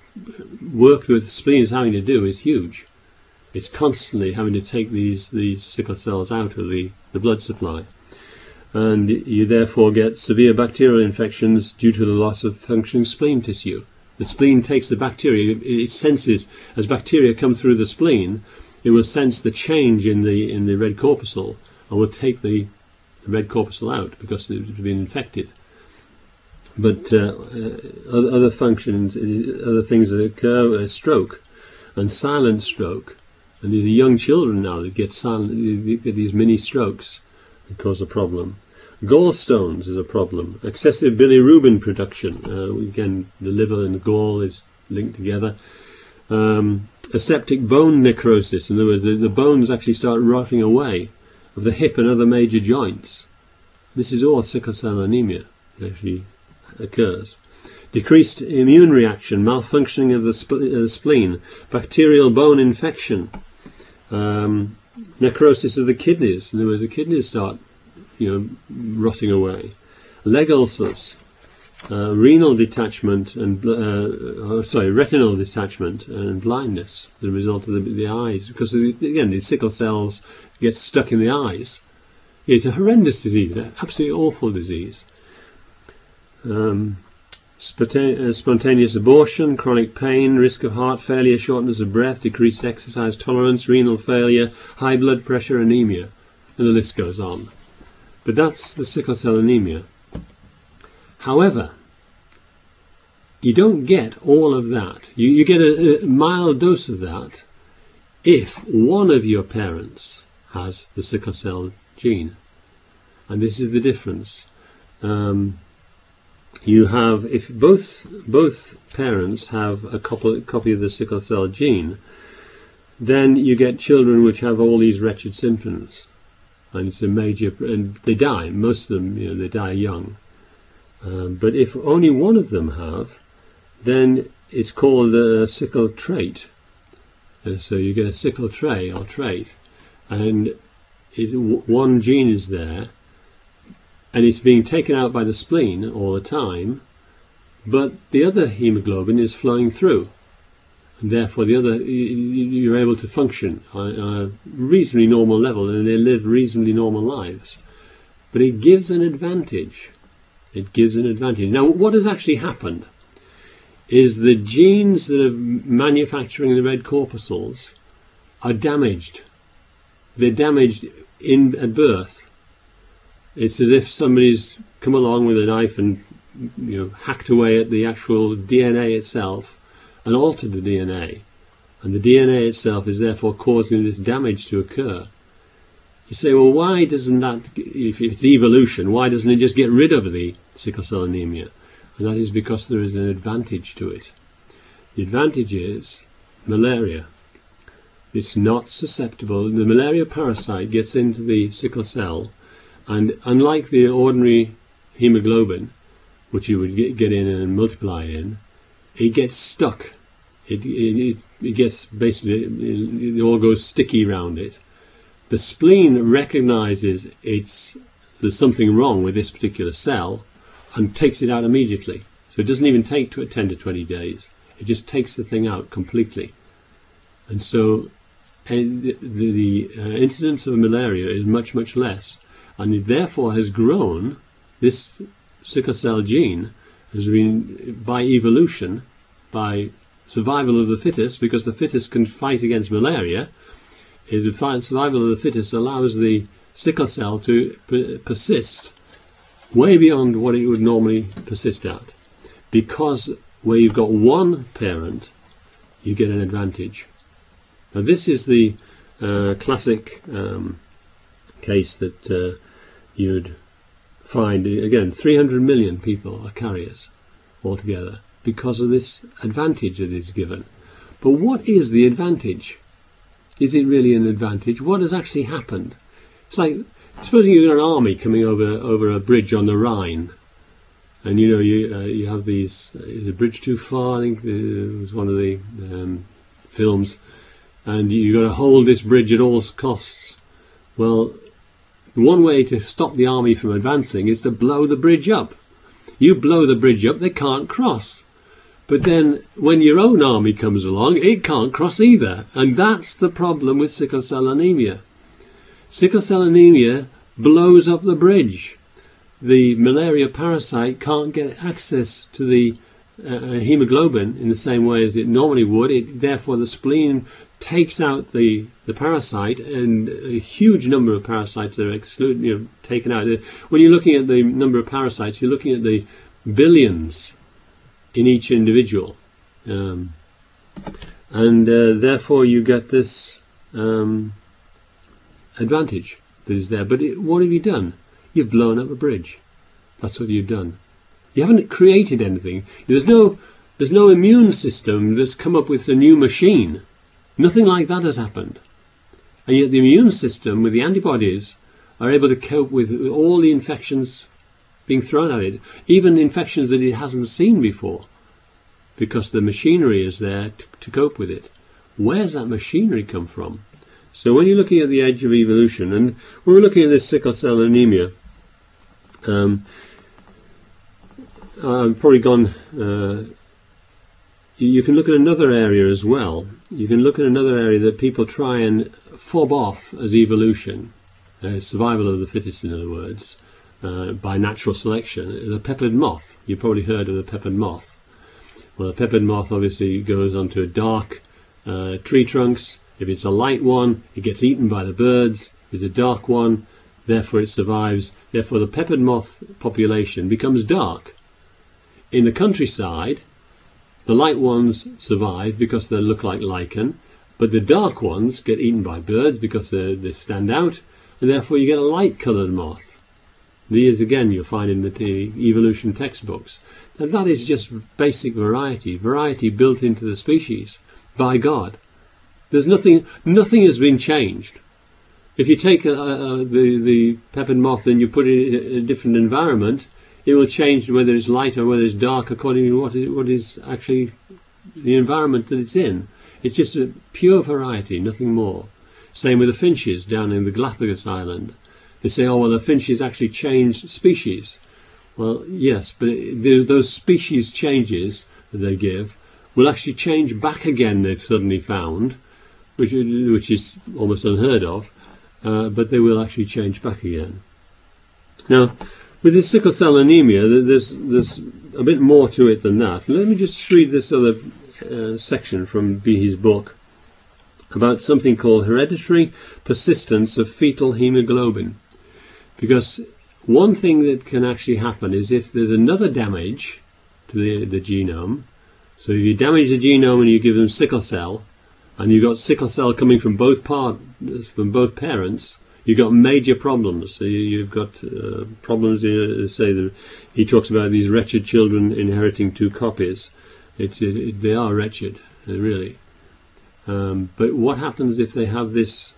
work that the spleen is having to do is huge. It's constantly having to take these sickle cells out of the blood supply. And you therefore get severe bacterial infections due to the loss of functioning spleen tissue. The spleen takes the bacteria, it senses, as bacteria come through the spleen, it will sense the change in the red corpuscle and will take the red corpuscle out because it's been infected. But other functions, other things that occur, stroke and silent stroke. And these are young children now that get these mini strokes that cause a problem. Gallstones is a problem. Excessive bilirubin production. Again, the liver and the gall is linked together. Aseptic bone necrosis. In other words, the bones actually start rotting away of the hip and other major joints. This is all sickle cell anemia. It actually occurs. Decreased immune reaction, malfunctioning of the spleen, bacterial bone infection, necrosis of the kidneys. In other words, the kidneys start, rotting away. Leg ulcers, renal detachment and retinal detachment and blindness, the result of the eyes, because again the sickle cells get stuck in the eyes. It's a horrendous disease, an absolutely awful disease. Spontaneous abortion, chronic pain, risk of heart failure, shortness of breath, decreased exercise tolerance, renal failure, high blood pressure, anemia, and the list goes on. But that's the sickle cell anemia. However, you don't get all of that. You get a mild dose of that if one of your parents has the sickle cell gene. And this is the difference. You have, if both parents have a copy of the sickle cell gene, then you get children which have all these wretched symptoms, and it's a major, and they die. Most of them, they die young. But if only one of them have, then it's called a sickle trait. So you get a sickle trait or trait, and one gene is there, and it's being taken out by the spleen all the time, but the other hemoglobin is flowing through, and therefore you're able to function on a reasonably normal level, and they live reasonably normal lives. But it gives an advantage. It gives an advantage. Now, what has actually happened is the genes that are manufacturing the red corpuscles are damaged. They're damaged at birth. It's as if somebody's come along with a knife and hacked away at the actual DNA itself and altered the DNA, and the DNA itself is therefore causing this damage to occur. You say, well, why doesn't that, if it's evolution, why doesn't it just get rid of the sickle cell anemia? And that is because there is an advantage to it. The advantage is malaria. It's not susceptible. The malaria parasite gets into the sickle cell, and unlike the ordinary hemoglobin, which you would get in and multiply in, it gets stuck. It gets basically, it all goes sticky around it. The spleen recognizes there's something wrong with this particular cell and takes it out immediately. So it doesn't even take 10 to 20 days. It just takes the thing out completely. And so the incidence of malaria is much, much less. And it therefore has grown, this sickle cell gene has been, by evolution, by survival of the fittest, because the fittest can fight against malaria, the survival of the fittest allows the sickle cell to persist way beyond what it would normally persist at. Because where you've got one parent, you get an advantage. Now this is the classic case that you'd find, again, 300 million people are carriers altogether because of this advantage that is given. But what is the advantage? Is it really an advantage? What has actually happened? It's like, supposing you've got an army coming over a bridge on the Rhine, and you have these, is the bridge too far? I think it was one of the films, and you've got to hold this bridge at all costs. Well, one way to stop the army from advancing is to blow the bridge up. You blow the bridge up, they can't cross. But then when your own army comes along, it can't cross either. And that's the problem with sickle cell anemia. Sickle cell anemia blows up the bridge. The malaria parasite can't get access to the hemoglobin in the same way as it normally would. Therefore, the spleen takes out the parasite, and a huge number of parasites are excluded, taken out. When you're looking at the number of parasites, you're looking at the billions in each individual, and therefore you get this advantage that is there. But what have you done? You've blown up a bridge. That's what you've done. You haven't created anything. There's no immune system that's come up with a new machine. Nothing like that has happened. And yet the immune system with the antibodies are able to cope with all the infections being thrown at it, even infections that it hasn't seen before, because the machinery is there to cope with it. Where's that machinery come from? So when you're looking at the edge of evolution, and when we're looking at this sickle cell anemia, I've probably gone... you can look at another area as well. You can look at another area that people try and fob off as evolution, survival of the fittest, in other words, by natural selection. The peppered moth. You've probably heard of the peppered moth. Well, the peppered moth obviously goes onto dark tree trunks. If it's a light one, it gets eaten by the birds. If it's a dark one, therefore it survives. Therefore the peppered moth population becomes dark. In the countryside, the light ones survive because they look like lichen, but the dark ones get eaten by birds because they stand out, and therefore you get a light-coloured moth. These, again, you'll find in the evolution textbooks. And that is just basic variety built into the species by God. There's nothing has been changed. If you take the peppered moth and you put it in a different environment, it will change whether it's light or whether it's dark according to what is actually the environment that it's in. It's just a pure variety, nothing more. Same with the finches down in the Galapagos Island. They say, oh, well, the finches actually changed species. Well, yes, but those species changes that they give will actually change back again, they've suddenly found, which is almost unheard of, but they will actually change back again. Now, with this sickle cell anemia, there's a bit more to it than that. Let me just read this other section from Behe's book about something called hereditary persistence of fetal hemoglobin. Because one thing that can actually happen is if there's another damage to the genome, so if you damage the genome and you give them sickle cell, and you've got sickle cell coming from both parents, you've got major problems. So you've got problems, say that he talks about these wretched children inheriting 2 copies. They are wretched, really. But what happens if they have this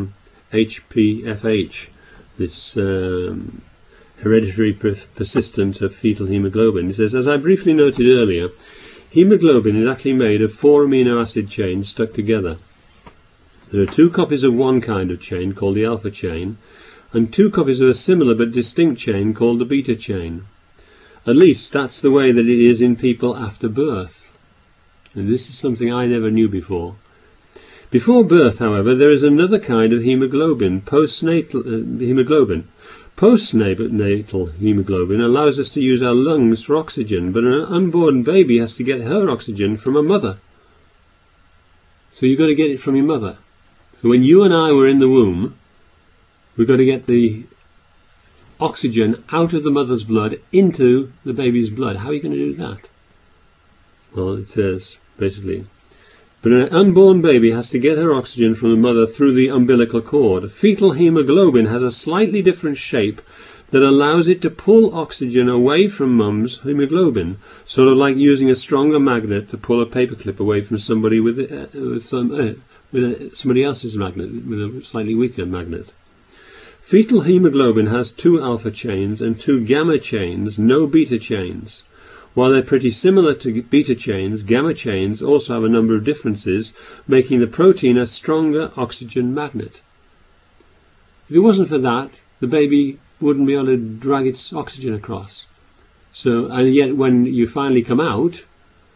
HPFH, this hereditary persistence of fetal hemoglobin? He says, as I briefly noted earlier, hemoglobin is actually made of 4 amino acid chains stuck together. There are 2 copies of one kind of chain called the alpha chain, and 2 copies of a similar but distinct chain called the beta chain. At least that's the way that it is in people after birth. And this is something I never knew before. Before birth, however, there is another kind of hemoglobin, postnatal hemoglobin. Postnatal hemoglobin allows us to use our lungs for oxygen, but an unborn baby has to get her oxygen from a mother. So you've got to get it from your mother. So when you and I were in the womb, we've got to get the oxygen out of the mother's blood into the baby's blood. How are you going to do that? Well, it says, basically, but an unborn baby has to get her oxygen from the mother through the umbilical cord. Fetal hemoglobin has a slightly different shape that allows it to pull oxygen away from mum's hemoglobin, sort of like using a stronger magnet to pull a paperclip away from somebody with somebody else's magnet, with a slightly weaker magnet. Fetal hemoglobin has 2 alpha chains and 2 gamma chains, no beta chains. While they're pretty similar to beta chains, gamma chains also have a number of differences, making the protein a stronger oxygen magnet. If it wasn't for that, the baby wouldn't be able to drag its oxygen across. So, and yet when you finally come out,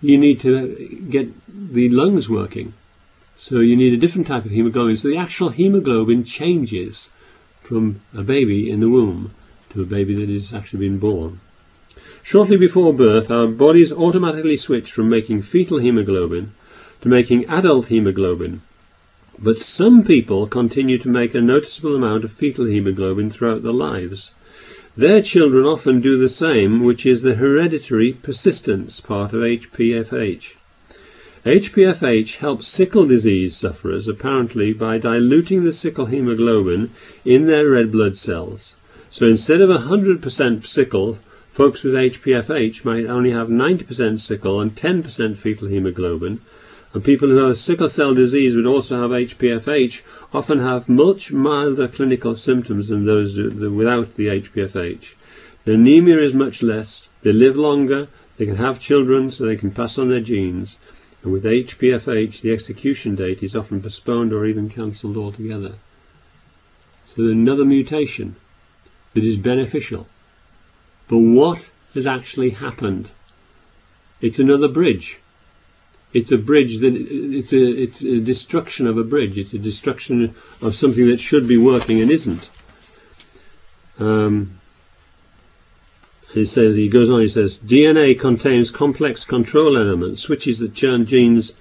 you need to get the lungs working. So you need a different type of hemoglobin. So the actual hemoglobin changes from a baby in the womb to a baby that has actually been born. Shortly before birth, our bodies automatically switch from making fetal hemoglobin to making adult hemoglobin. But some people continue to make a noticeable amount of fetal hemoglobin throughout their lives. Their children often do the same, which is the hereditary persistence part of HPFH. HPFH helps sickle disease sufferers apparently by diluting the sickle hemoglobin in their red blood cells. So instead of 100% sickle, folks with HPFH might only have 90% sickle and 10% fetal hemoglobin. And people who have sickle cell disease but also have HPFH often have much milder clinical symptoms than those without the HPFH. The anemia is much less, they live longer, they can have children so they can pass on their genes. And with HPFH, the execution date is often postponed or even cancelled altogether. So there's another mutation that is beneficial. But what has actually happened? It's another bridge. It's a bridge that it's a destruction of a bridge. It's a destruction of something that should be working and isn't. He says, DNA contains complex control elements, switches that turn genes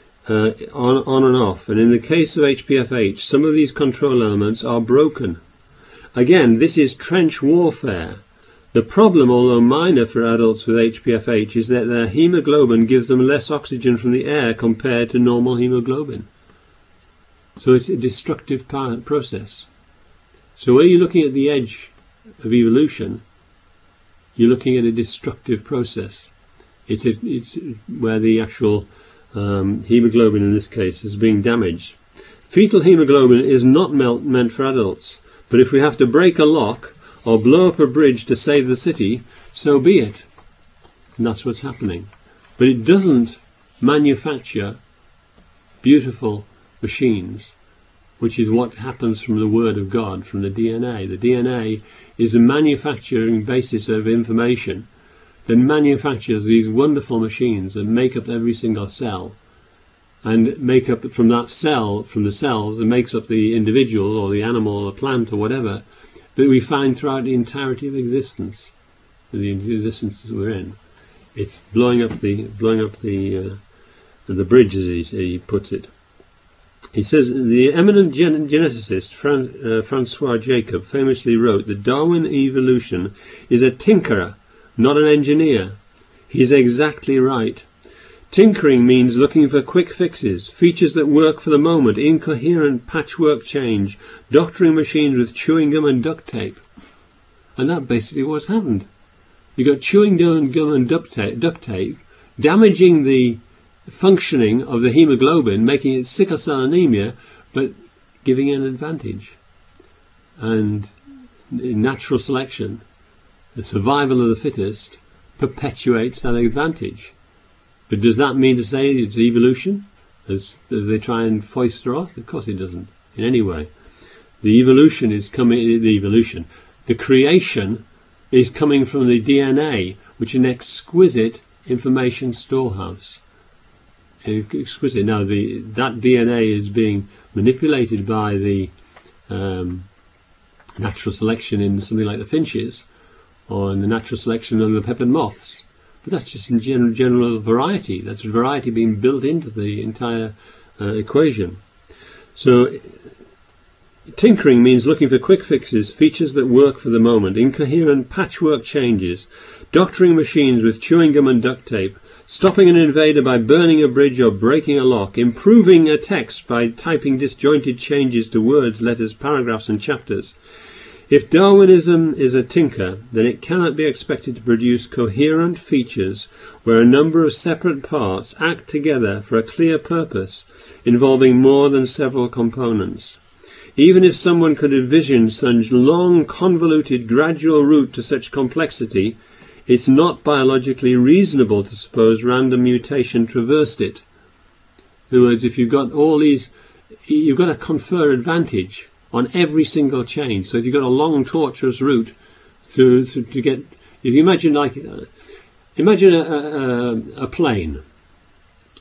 on and off. And in the case of HPFH, some of these control elements are broken. Again, this is trench warfare. The problem, although minor for adults with HPFH, is that their hemoglobin gives them less oxygen from the air compared to normal hemoglobin. So it's a destructive process. So when you're looking at the edge of evolution, you're looking at a destructive process. It's where the actual hemoglobin in this case is being damaged. Fetal hemoglobin is not meant for adults, but if we have to break a lock or blow up a bridge to save the city, so be it. And that's what's happening. But it doesn't manufacture beautiful machines, which is what happens from the Word of God, from the DNA. The DNA is the manufacturing basis of information that manufactures these wonderful machines that make up every single cell, and make up from that cell, from the cells, and makes up the individual or the animal or the plant or whatever that we find throughout the entirety of existence, the existences we're in. It's blowing up the bridge, as he puts it. He says the eminent geneticist Francois Jacob famously wrote that Darwin evolution is a tinkerer, not an engineer. He's exactly right. Tinkering means looking for quick fixes, features that work for the moment, incoherent patchwork change, doctoring machines with chewing gum and duct tape. And that's basically what's happened. You've got chewing gum and duct tape damaging the functioning of the hemoglobin, making it sickle cell anemia, but giving it an advantage. And in natural selection, the survival of the fittest perpetuates that advantage. But does that mean to say it's evolution, as they try and foist her off? Of course it doesn't, in any way. The evolution is coming, the creation is coming from the DNA, which is an exquisite information storehouse. Exquisite. Now, that DNA is being manipulated by the natural selection in something like the finches, or in the natural selection of the peppered moths. But that's just in general variety. That's variety being built into the entire equation. So, tinkering means looking for quick fixes, features that work for the moment, incoherent patchwork changes, doctoring machines with chewing gum and duct tape, stopping an invader by burning a bridge or breaking a lock, improving a text by typing disjointed changes to words, letters, paragraphs and chapters. If Darwinism is a tinker, then it cannot be expected to produce coherent features where a number of separate parts act together for a clear purpose involving more than several components. Even if someone could envision such long, convoluted, gradual route to such complexity, it's not biologically reasonable to suppose random mutation traversed it. In other words, if you've got all these, you've got to confer advantage on every single change. So if you've got a long, tortuous route to get, if you imagine imagine a plane,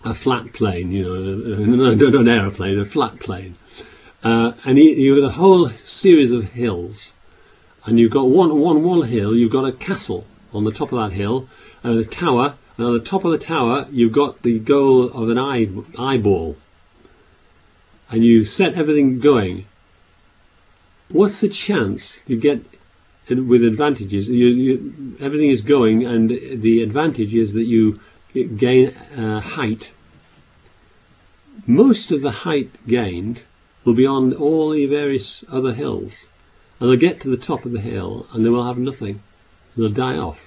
a flat plane, not an aeroplane, a flat plane. And you've got a whole series of hills. And you've got one hill, you've got a castle on the top of that hill, and a tower, and on the top of the tower you've got the goal of an eyeball. And you set everything going. What's the chance you get with advantages? Everything is going, and the advantage is that you gain height. Most of the height gained will be on all the various other hills. And they'll get to the top of the hill and they will have nothing. They'll die off.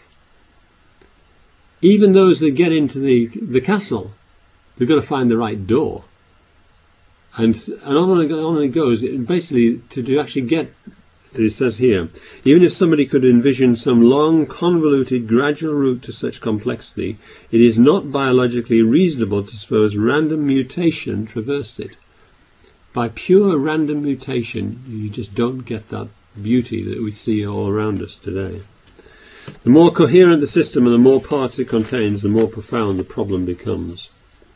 Even those that get into the castle, they've got to find the right door. And on it goes. Basically, to actually get, it says here, even if somebody could envision some long, convoluted, gradual route to such complexity, it is not biologically reasonable to suppose random mutation traversed it. By pure random mutation, you just don't get that beauty that we see all around us today. The more coherent the system and the more parts it contains, the more profound the problem becomes.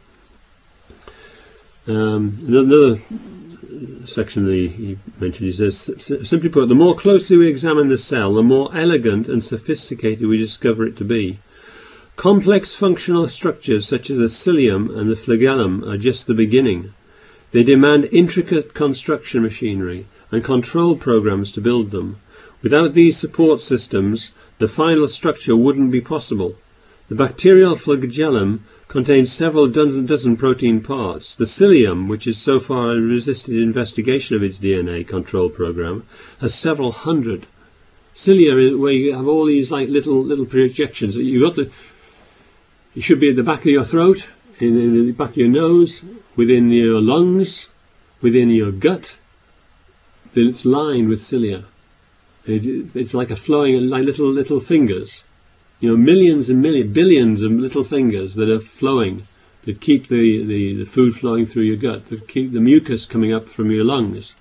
Another section that he mentioned, he says, simply put, the more closely we examine the cell, the more elegant and sophisticated we discover it to be. Complex functional structures such as the cilium and the flagellum are just the beginning. They demand intricate construction machinery and control programs to build them. Without these support systems, the final structure wouldn't be possible. The bacterial flagellum contains several dozen protein parts. The cilium, which has so far resisted investigation of its DNA control program, has several hundred. Cilia, where you have all these like little projections. It should be at the back of your throat, in the back of your nose, within your lungs, within your gut. Then it's lined with cilia. It's like a flowing, like little fingers. Millions and billions of little fingers that are flowing, that keep the food flowing through your gut, that keep the mucus coming up from your lungs.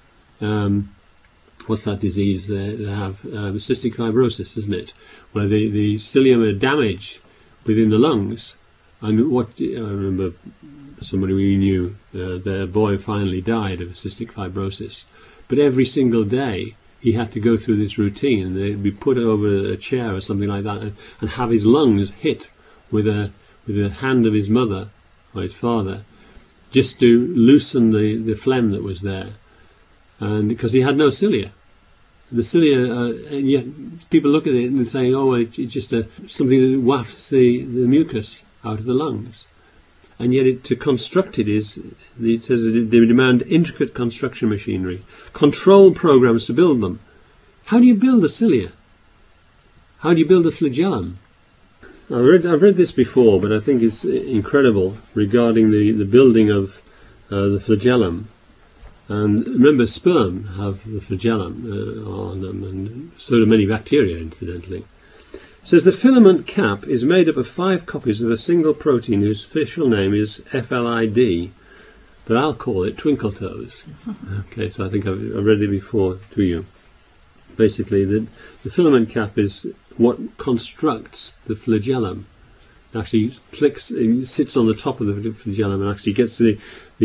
What's that disease they have? Cystic fibrosis, isn't it? Where the cilium are damaged within the lungs. And I remember somebody we knew, their boy finally died of cystic fibrosis. But every single day he had to go through this routine. They'd be put over a chair or something like that and have his lungs hit with a hand of his mother or his father, just to loosen the phlegm that was there. And because he had no cilia. The cilia, and yet people look at it and say, oh, it's just something that wafts the mucus out of the lungs. And yet to construct it says they demand intricate construction machinery, control programs to build them. How do you build a cilia? How do you build a flagellum? I've read this before, but I think it's incredible regarding the building of the flagellum. And remember, sperm have the flagellum on them, and so do many bacteria, incidentally. It says the filament cap is made up of 5 copies of a single protein whose official name is FLID, but I'll call it twinkle toes. Okay, so I think I've read it before to you. Basically, the filament cap is what constructs the flagellum. It actually it sits on the top of the flagellum and actually gets the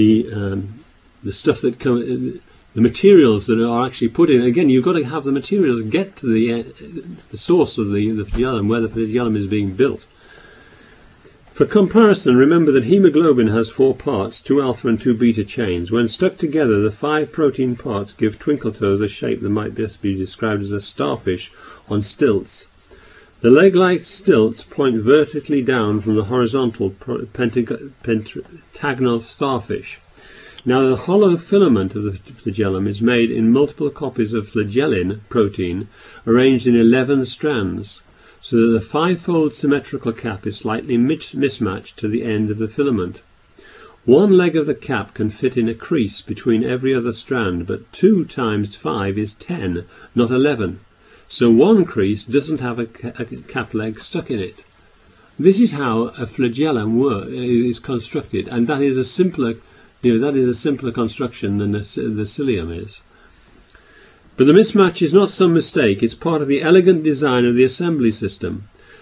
stuff that comes. The materials that are actually put in, again, you've got to have the materials get to the source of the flagellum, where the flagellum is being built. For comparison, remember that hemoglobin has 4 parts, 2 alpha and 2 beta chains. When stuck together, the 5 protein parts give twinkle toes a shape that might best be described as a starfish on stilts. The leg-like stilts point vertically down from the horizontal pentagonal starfish. Now, the hollow filament of the flagellum is made in multiple copies of flagellin protein arranged in 11 strands, so that the 5-fold symmetrical cap is slightly mismatched to the end of the filament. One leg of the cap can fit in a crease between every other strand, but 2 times 5 is 10, not 11. So one crease doesn't have a cap leg stuck in it. This is how a flagellum is constructed, and that is a simpler construction than the cilium is. But the mismatch is not some mistake, it's part of the elegant design of the assembly system.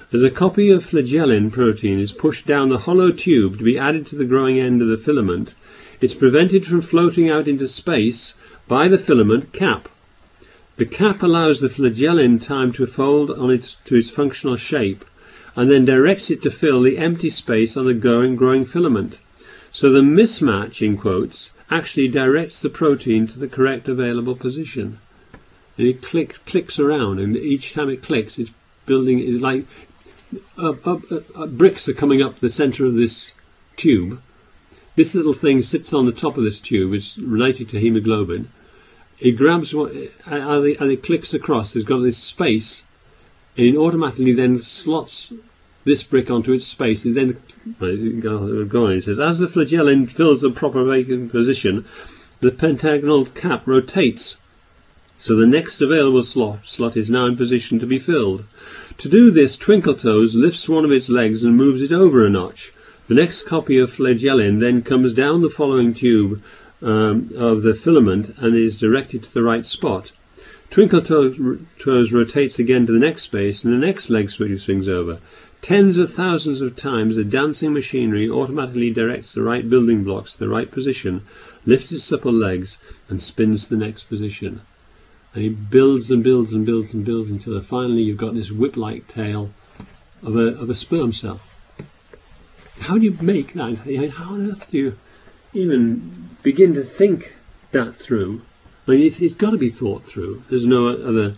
As a copy of flagellin protein is pushed down the hollow tube to be added to the growing end of the filament, it's prevented from floating out into space by the filament cap. The cap allows the flagellin time to fold on to its functional shape, and then directs it to fill the empty space on the growing filament. So the mismatch, in quotes, actually directs the protein to the correct available position. And it clicks around, and each time it clicks, it's building. It's like bricks are coming up the center of this tube. This little thing sits on the top of this tube. It's related to hemoglobin. It grabs what, and it clicks across. There's got this space, and it automatically then slots this brick onto its space. It then go on. It says, as the flagellin fills the proper vacant position, the pentagonal cap rotates, so the next available slot is now in position to be filled. To do this, Twinkletoes lifts one of its legs and moves it over a notch. The next copy of flagellin then comes down the following tube of the filament and is directed to the right spot. Twinkletoes rotates again to the next space, and the next leg swings over. Tens of thousands of times the dancing machinery automatically directs the right building blocks to the right position, lifts its supple legs, and spins to the next position. And it builds and builds and builds and builds until finally you've got this whip-like tail of a sperm cell. How do you make that? How on earth do you even begin to think that through? I mean, it's got to be thought through. There's no other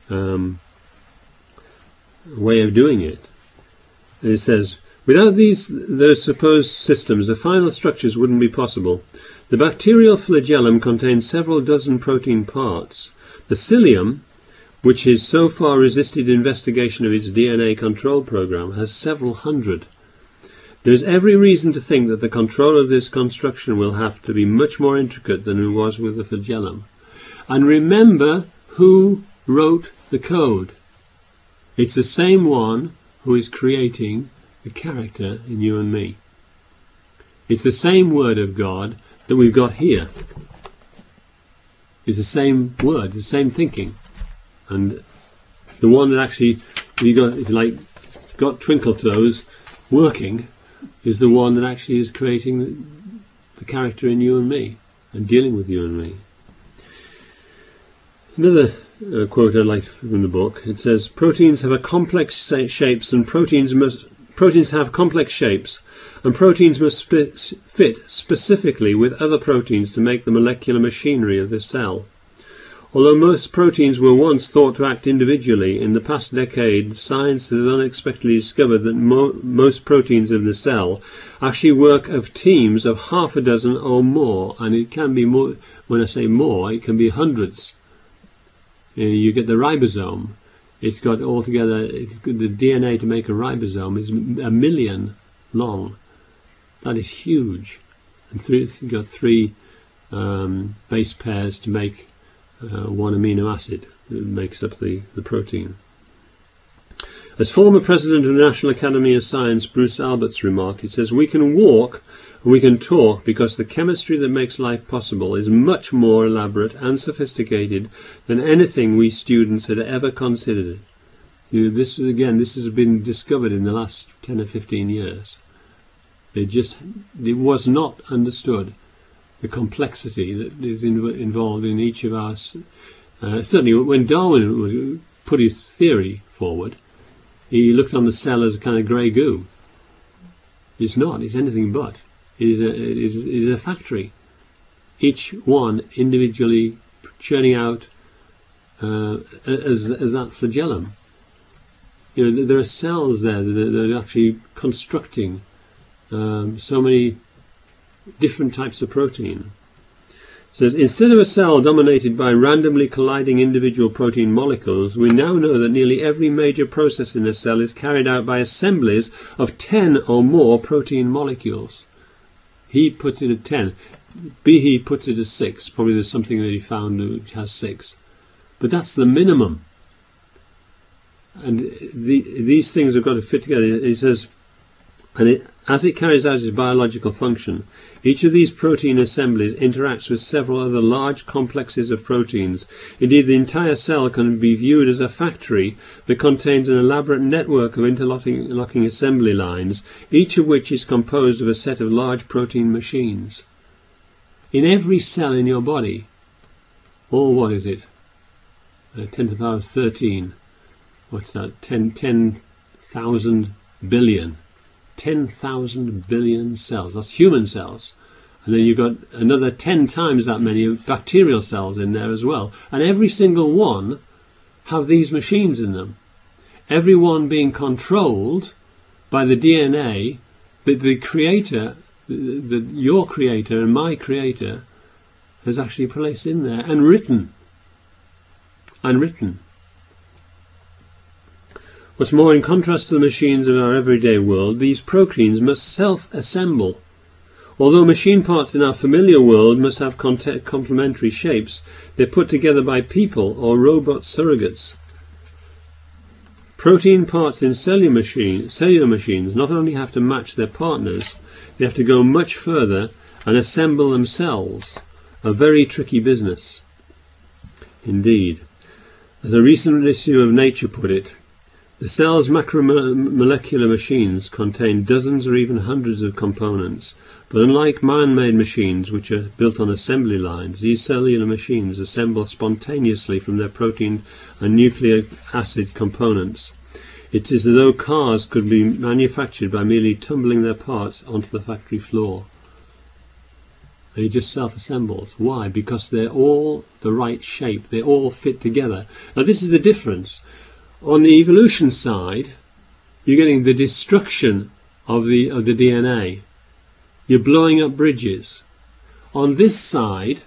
way of doing it. And it says, without those supposed systems, the final structures wouldn't be possible. The bacterial flagellum contains several dozen protein parts. The cilium, which has so far resisted investigation of its DNA control program, has several hundred. There is every reason to think that the control of this construction will have to be much more intricate than it was with the flagellum. And remember who wrote the code. It's the same one who is creating the character in you and me. It's the same word of God that we've got here. It's the same word, the same thinking. And the one that actually we got, if you like, got Twinkletoes working is the one that actually is creating the character in you and me and dealing with you and me. Another quote I like from the book, it says, proteins have complex shapes and proteins have complex shapes, and proteins must fit specifically with other proteins to make the molecular machinery of the cell. Although most proteins were once thought to act individually, in the past decade science has unexpectedly discovered that most proteins of the cell actually work of teams of half a dozen or more, and it can be more. When I say more, it can be hundreds. You get the ribosome. It's got altogether, the DNA to make a ribosome is 1 million long. That is huge. And you've got 3 base pairs to make 1 amino acid that makes up the protein. As former president of the National Academy of Science, Bruce Alberts, remarked, it says, we can walk and we can talk because the chemistry that makes life possible is much more elaborate and sophisticated than anything we students had ever considered. This has been discovered in the last 10 or 15 years. It was not understood, the complexity that is involved in each of us. Certainly when Darwin put his theory forward, he looked on the cell as a kind of grey goo. It's not. It's anything but. It is a factory. Each one individually churning out as that flagellum. There are cells there that are actually constructing so many different types of protein. It says, instead of a cell dominated by randomly colliding individual protein molecules, we now know that nearly every major process in a cell is carried out by assemblies of 10 or more protein molecules. He puts it at 10. Behe puts it at 6. Probably there's something that he found which has 6. But that's the minimum. And these things have got to fit together. He says, And as it carries out its biological function, each of these protein assemblies interacts with several other large complexes of proteins. Indeed, the entire cell can be viewed as a factory that contains an elaborate network of interlocking assembly lines, each of which is composed of a set of large protein machines. In every cell in your body, or what is it? 10 to the power of 13. What's that? 10,000 billion. 10,000 billion cells. That's human cells. And then you've got another 10 times that many of bacterial cells in there as well. And every single one have these machines in them. Every one being controlled by the DNA that the creator, your creator and my creator, has actually placed in there and written. What's more, in contrast to the machines of our everyday world, these proteins must self-assemble. Although machine parts in our familiar world must have complementary shapes, they're put together by people or robot surrogates. Protein parts in cellular machines not only have to match their partners, they have to go much further and assemble themselves. A very tricky business. Indeed. As a recent issue of Nature put it, the cell's macromolecular machines contain dozens or even hundreds of components, but unlike man-made machines which are built on assembly lines, these cellular machines assemble spontaneously from their protein and nucleic acid components. It is as though cars could be manufactured by merely tumbling their parts onto the factory floor. They just self-assembles. Why? Because they're all the right shape. They all fit together. Now this is the difference. On the evolution side, you're getting the destruction of the DNA. You're blowing up bridges. On this side,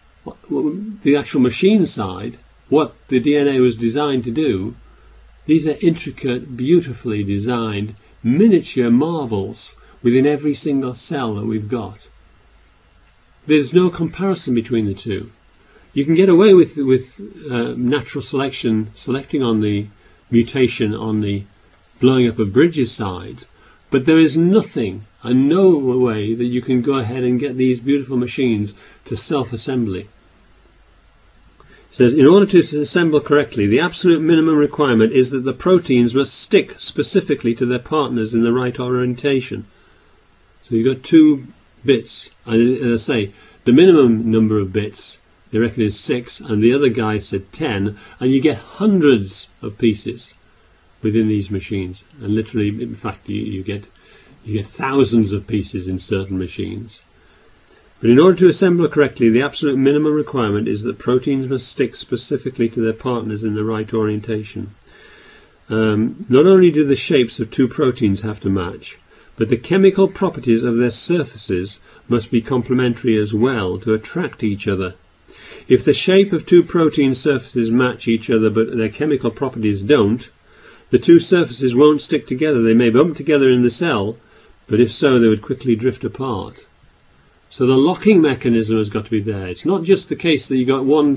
the actual machine side, what the DNA was designed to do, these are intricate, beautifully designed, miniature marvels within every single cell that we've got. There's no comparison between the two. You can get away with natural selection, selecting on the mutation on the blowing up of bridges side, but there is nothing and no way that you can go ahead and get these beautiful machines to self-assembly. It says, in order to assemble correctly, the absolute minimum requirement is that the proteins must stick specifically to their partners in the right orientation. So you've got 2 bits, and as I say, the minimum number of bits they reckon is 6, and the other guy said 10, and you get hundreds of pieces within these machines. And literally, in fact, you get thousands of pieces in certain machines. But in order to assemble correctly, the absolute minimum requirement is that proteins must stick specifically to their partners in the right orientation. Not only do the shapes of 2 proteins have to match, but the chemical properties of their surfaces must be complementary as well to attract each other. If the shape of 2 protein surfaces match each other but their chemical properties don't, the 2 surfaces won't stick together. They may bump together in the cell, but if so, they would quickly drift apart. So the locking mechanism has got to be there. It's not just the case that you got one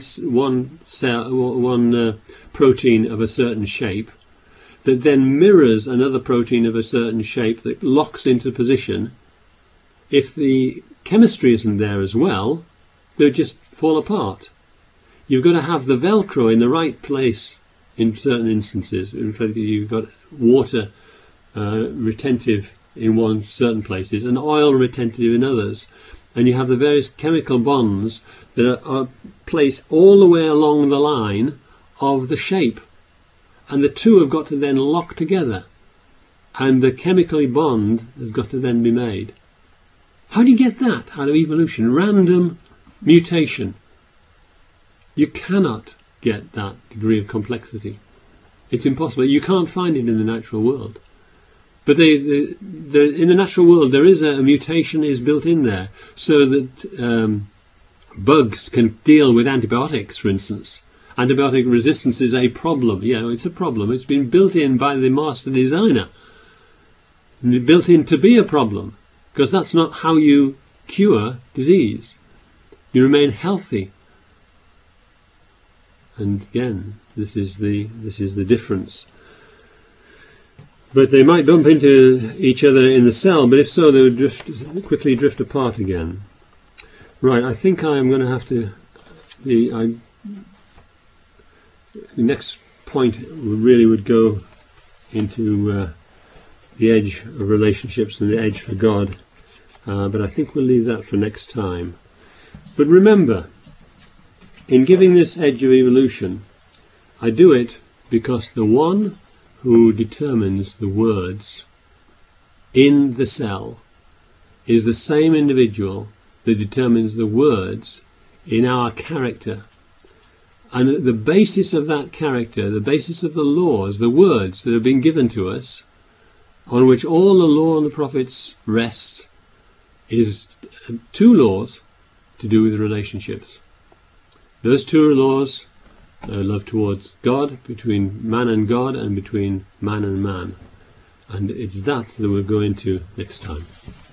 protein of a certain shape that then mirrors another protein of a certain shape that locks into position. If the chemistry isn't there as well, they'll just fall apart. You've got to have the Velcro in the right place in certain instances. In fact, you've got water retentive in certain places and oil retentive in others. And you have the various chemical bonds that are placed all the way along the line of the shape. And the 2 have got to then lock together. And the chemical bond has got to then be made. How do you get that out of evolution? Random mutation. You cannot get that degree of complexity. It's impossible. You can't find it in the natural world. But in the natural world, there is a mutation is built in there so that bugs can deal with antibiotics, for instance. Antibiotic resistance is a problem. Yeah, it's a problem. It's been built in by the master designer. Built in to be a problem, because that's not how you cure disease. You remain healthy. And again, this is the difference. But they might bump into each other in the cell, but if so, they would quickly drift apart again. Right, I think I am going to have to... The next point really would go into the edge of relationships and the edge for God, but I think we'll leave that for next time. But remember, in giving this edge of evolution, I do it because the one who determines the words in the cell is the same individual that determines the words in our character. And the basis of that character, the basis of the laws, the words that have been given to us, on which all the law and the prophets rest, is two laws to do with relationships. Those two laws are love towards God, between man and God, and between man and man. And it's that we'll go into next time.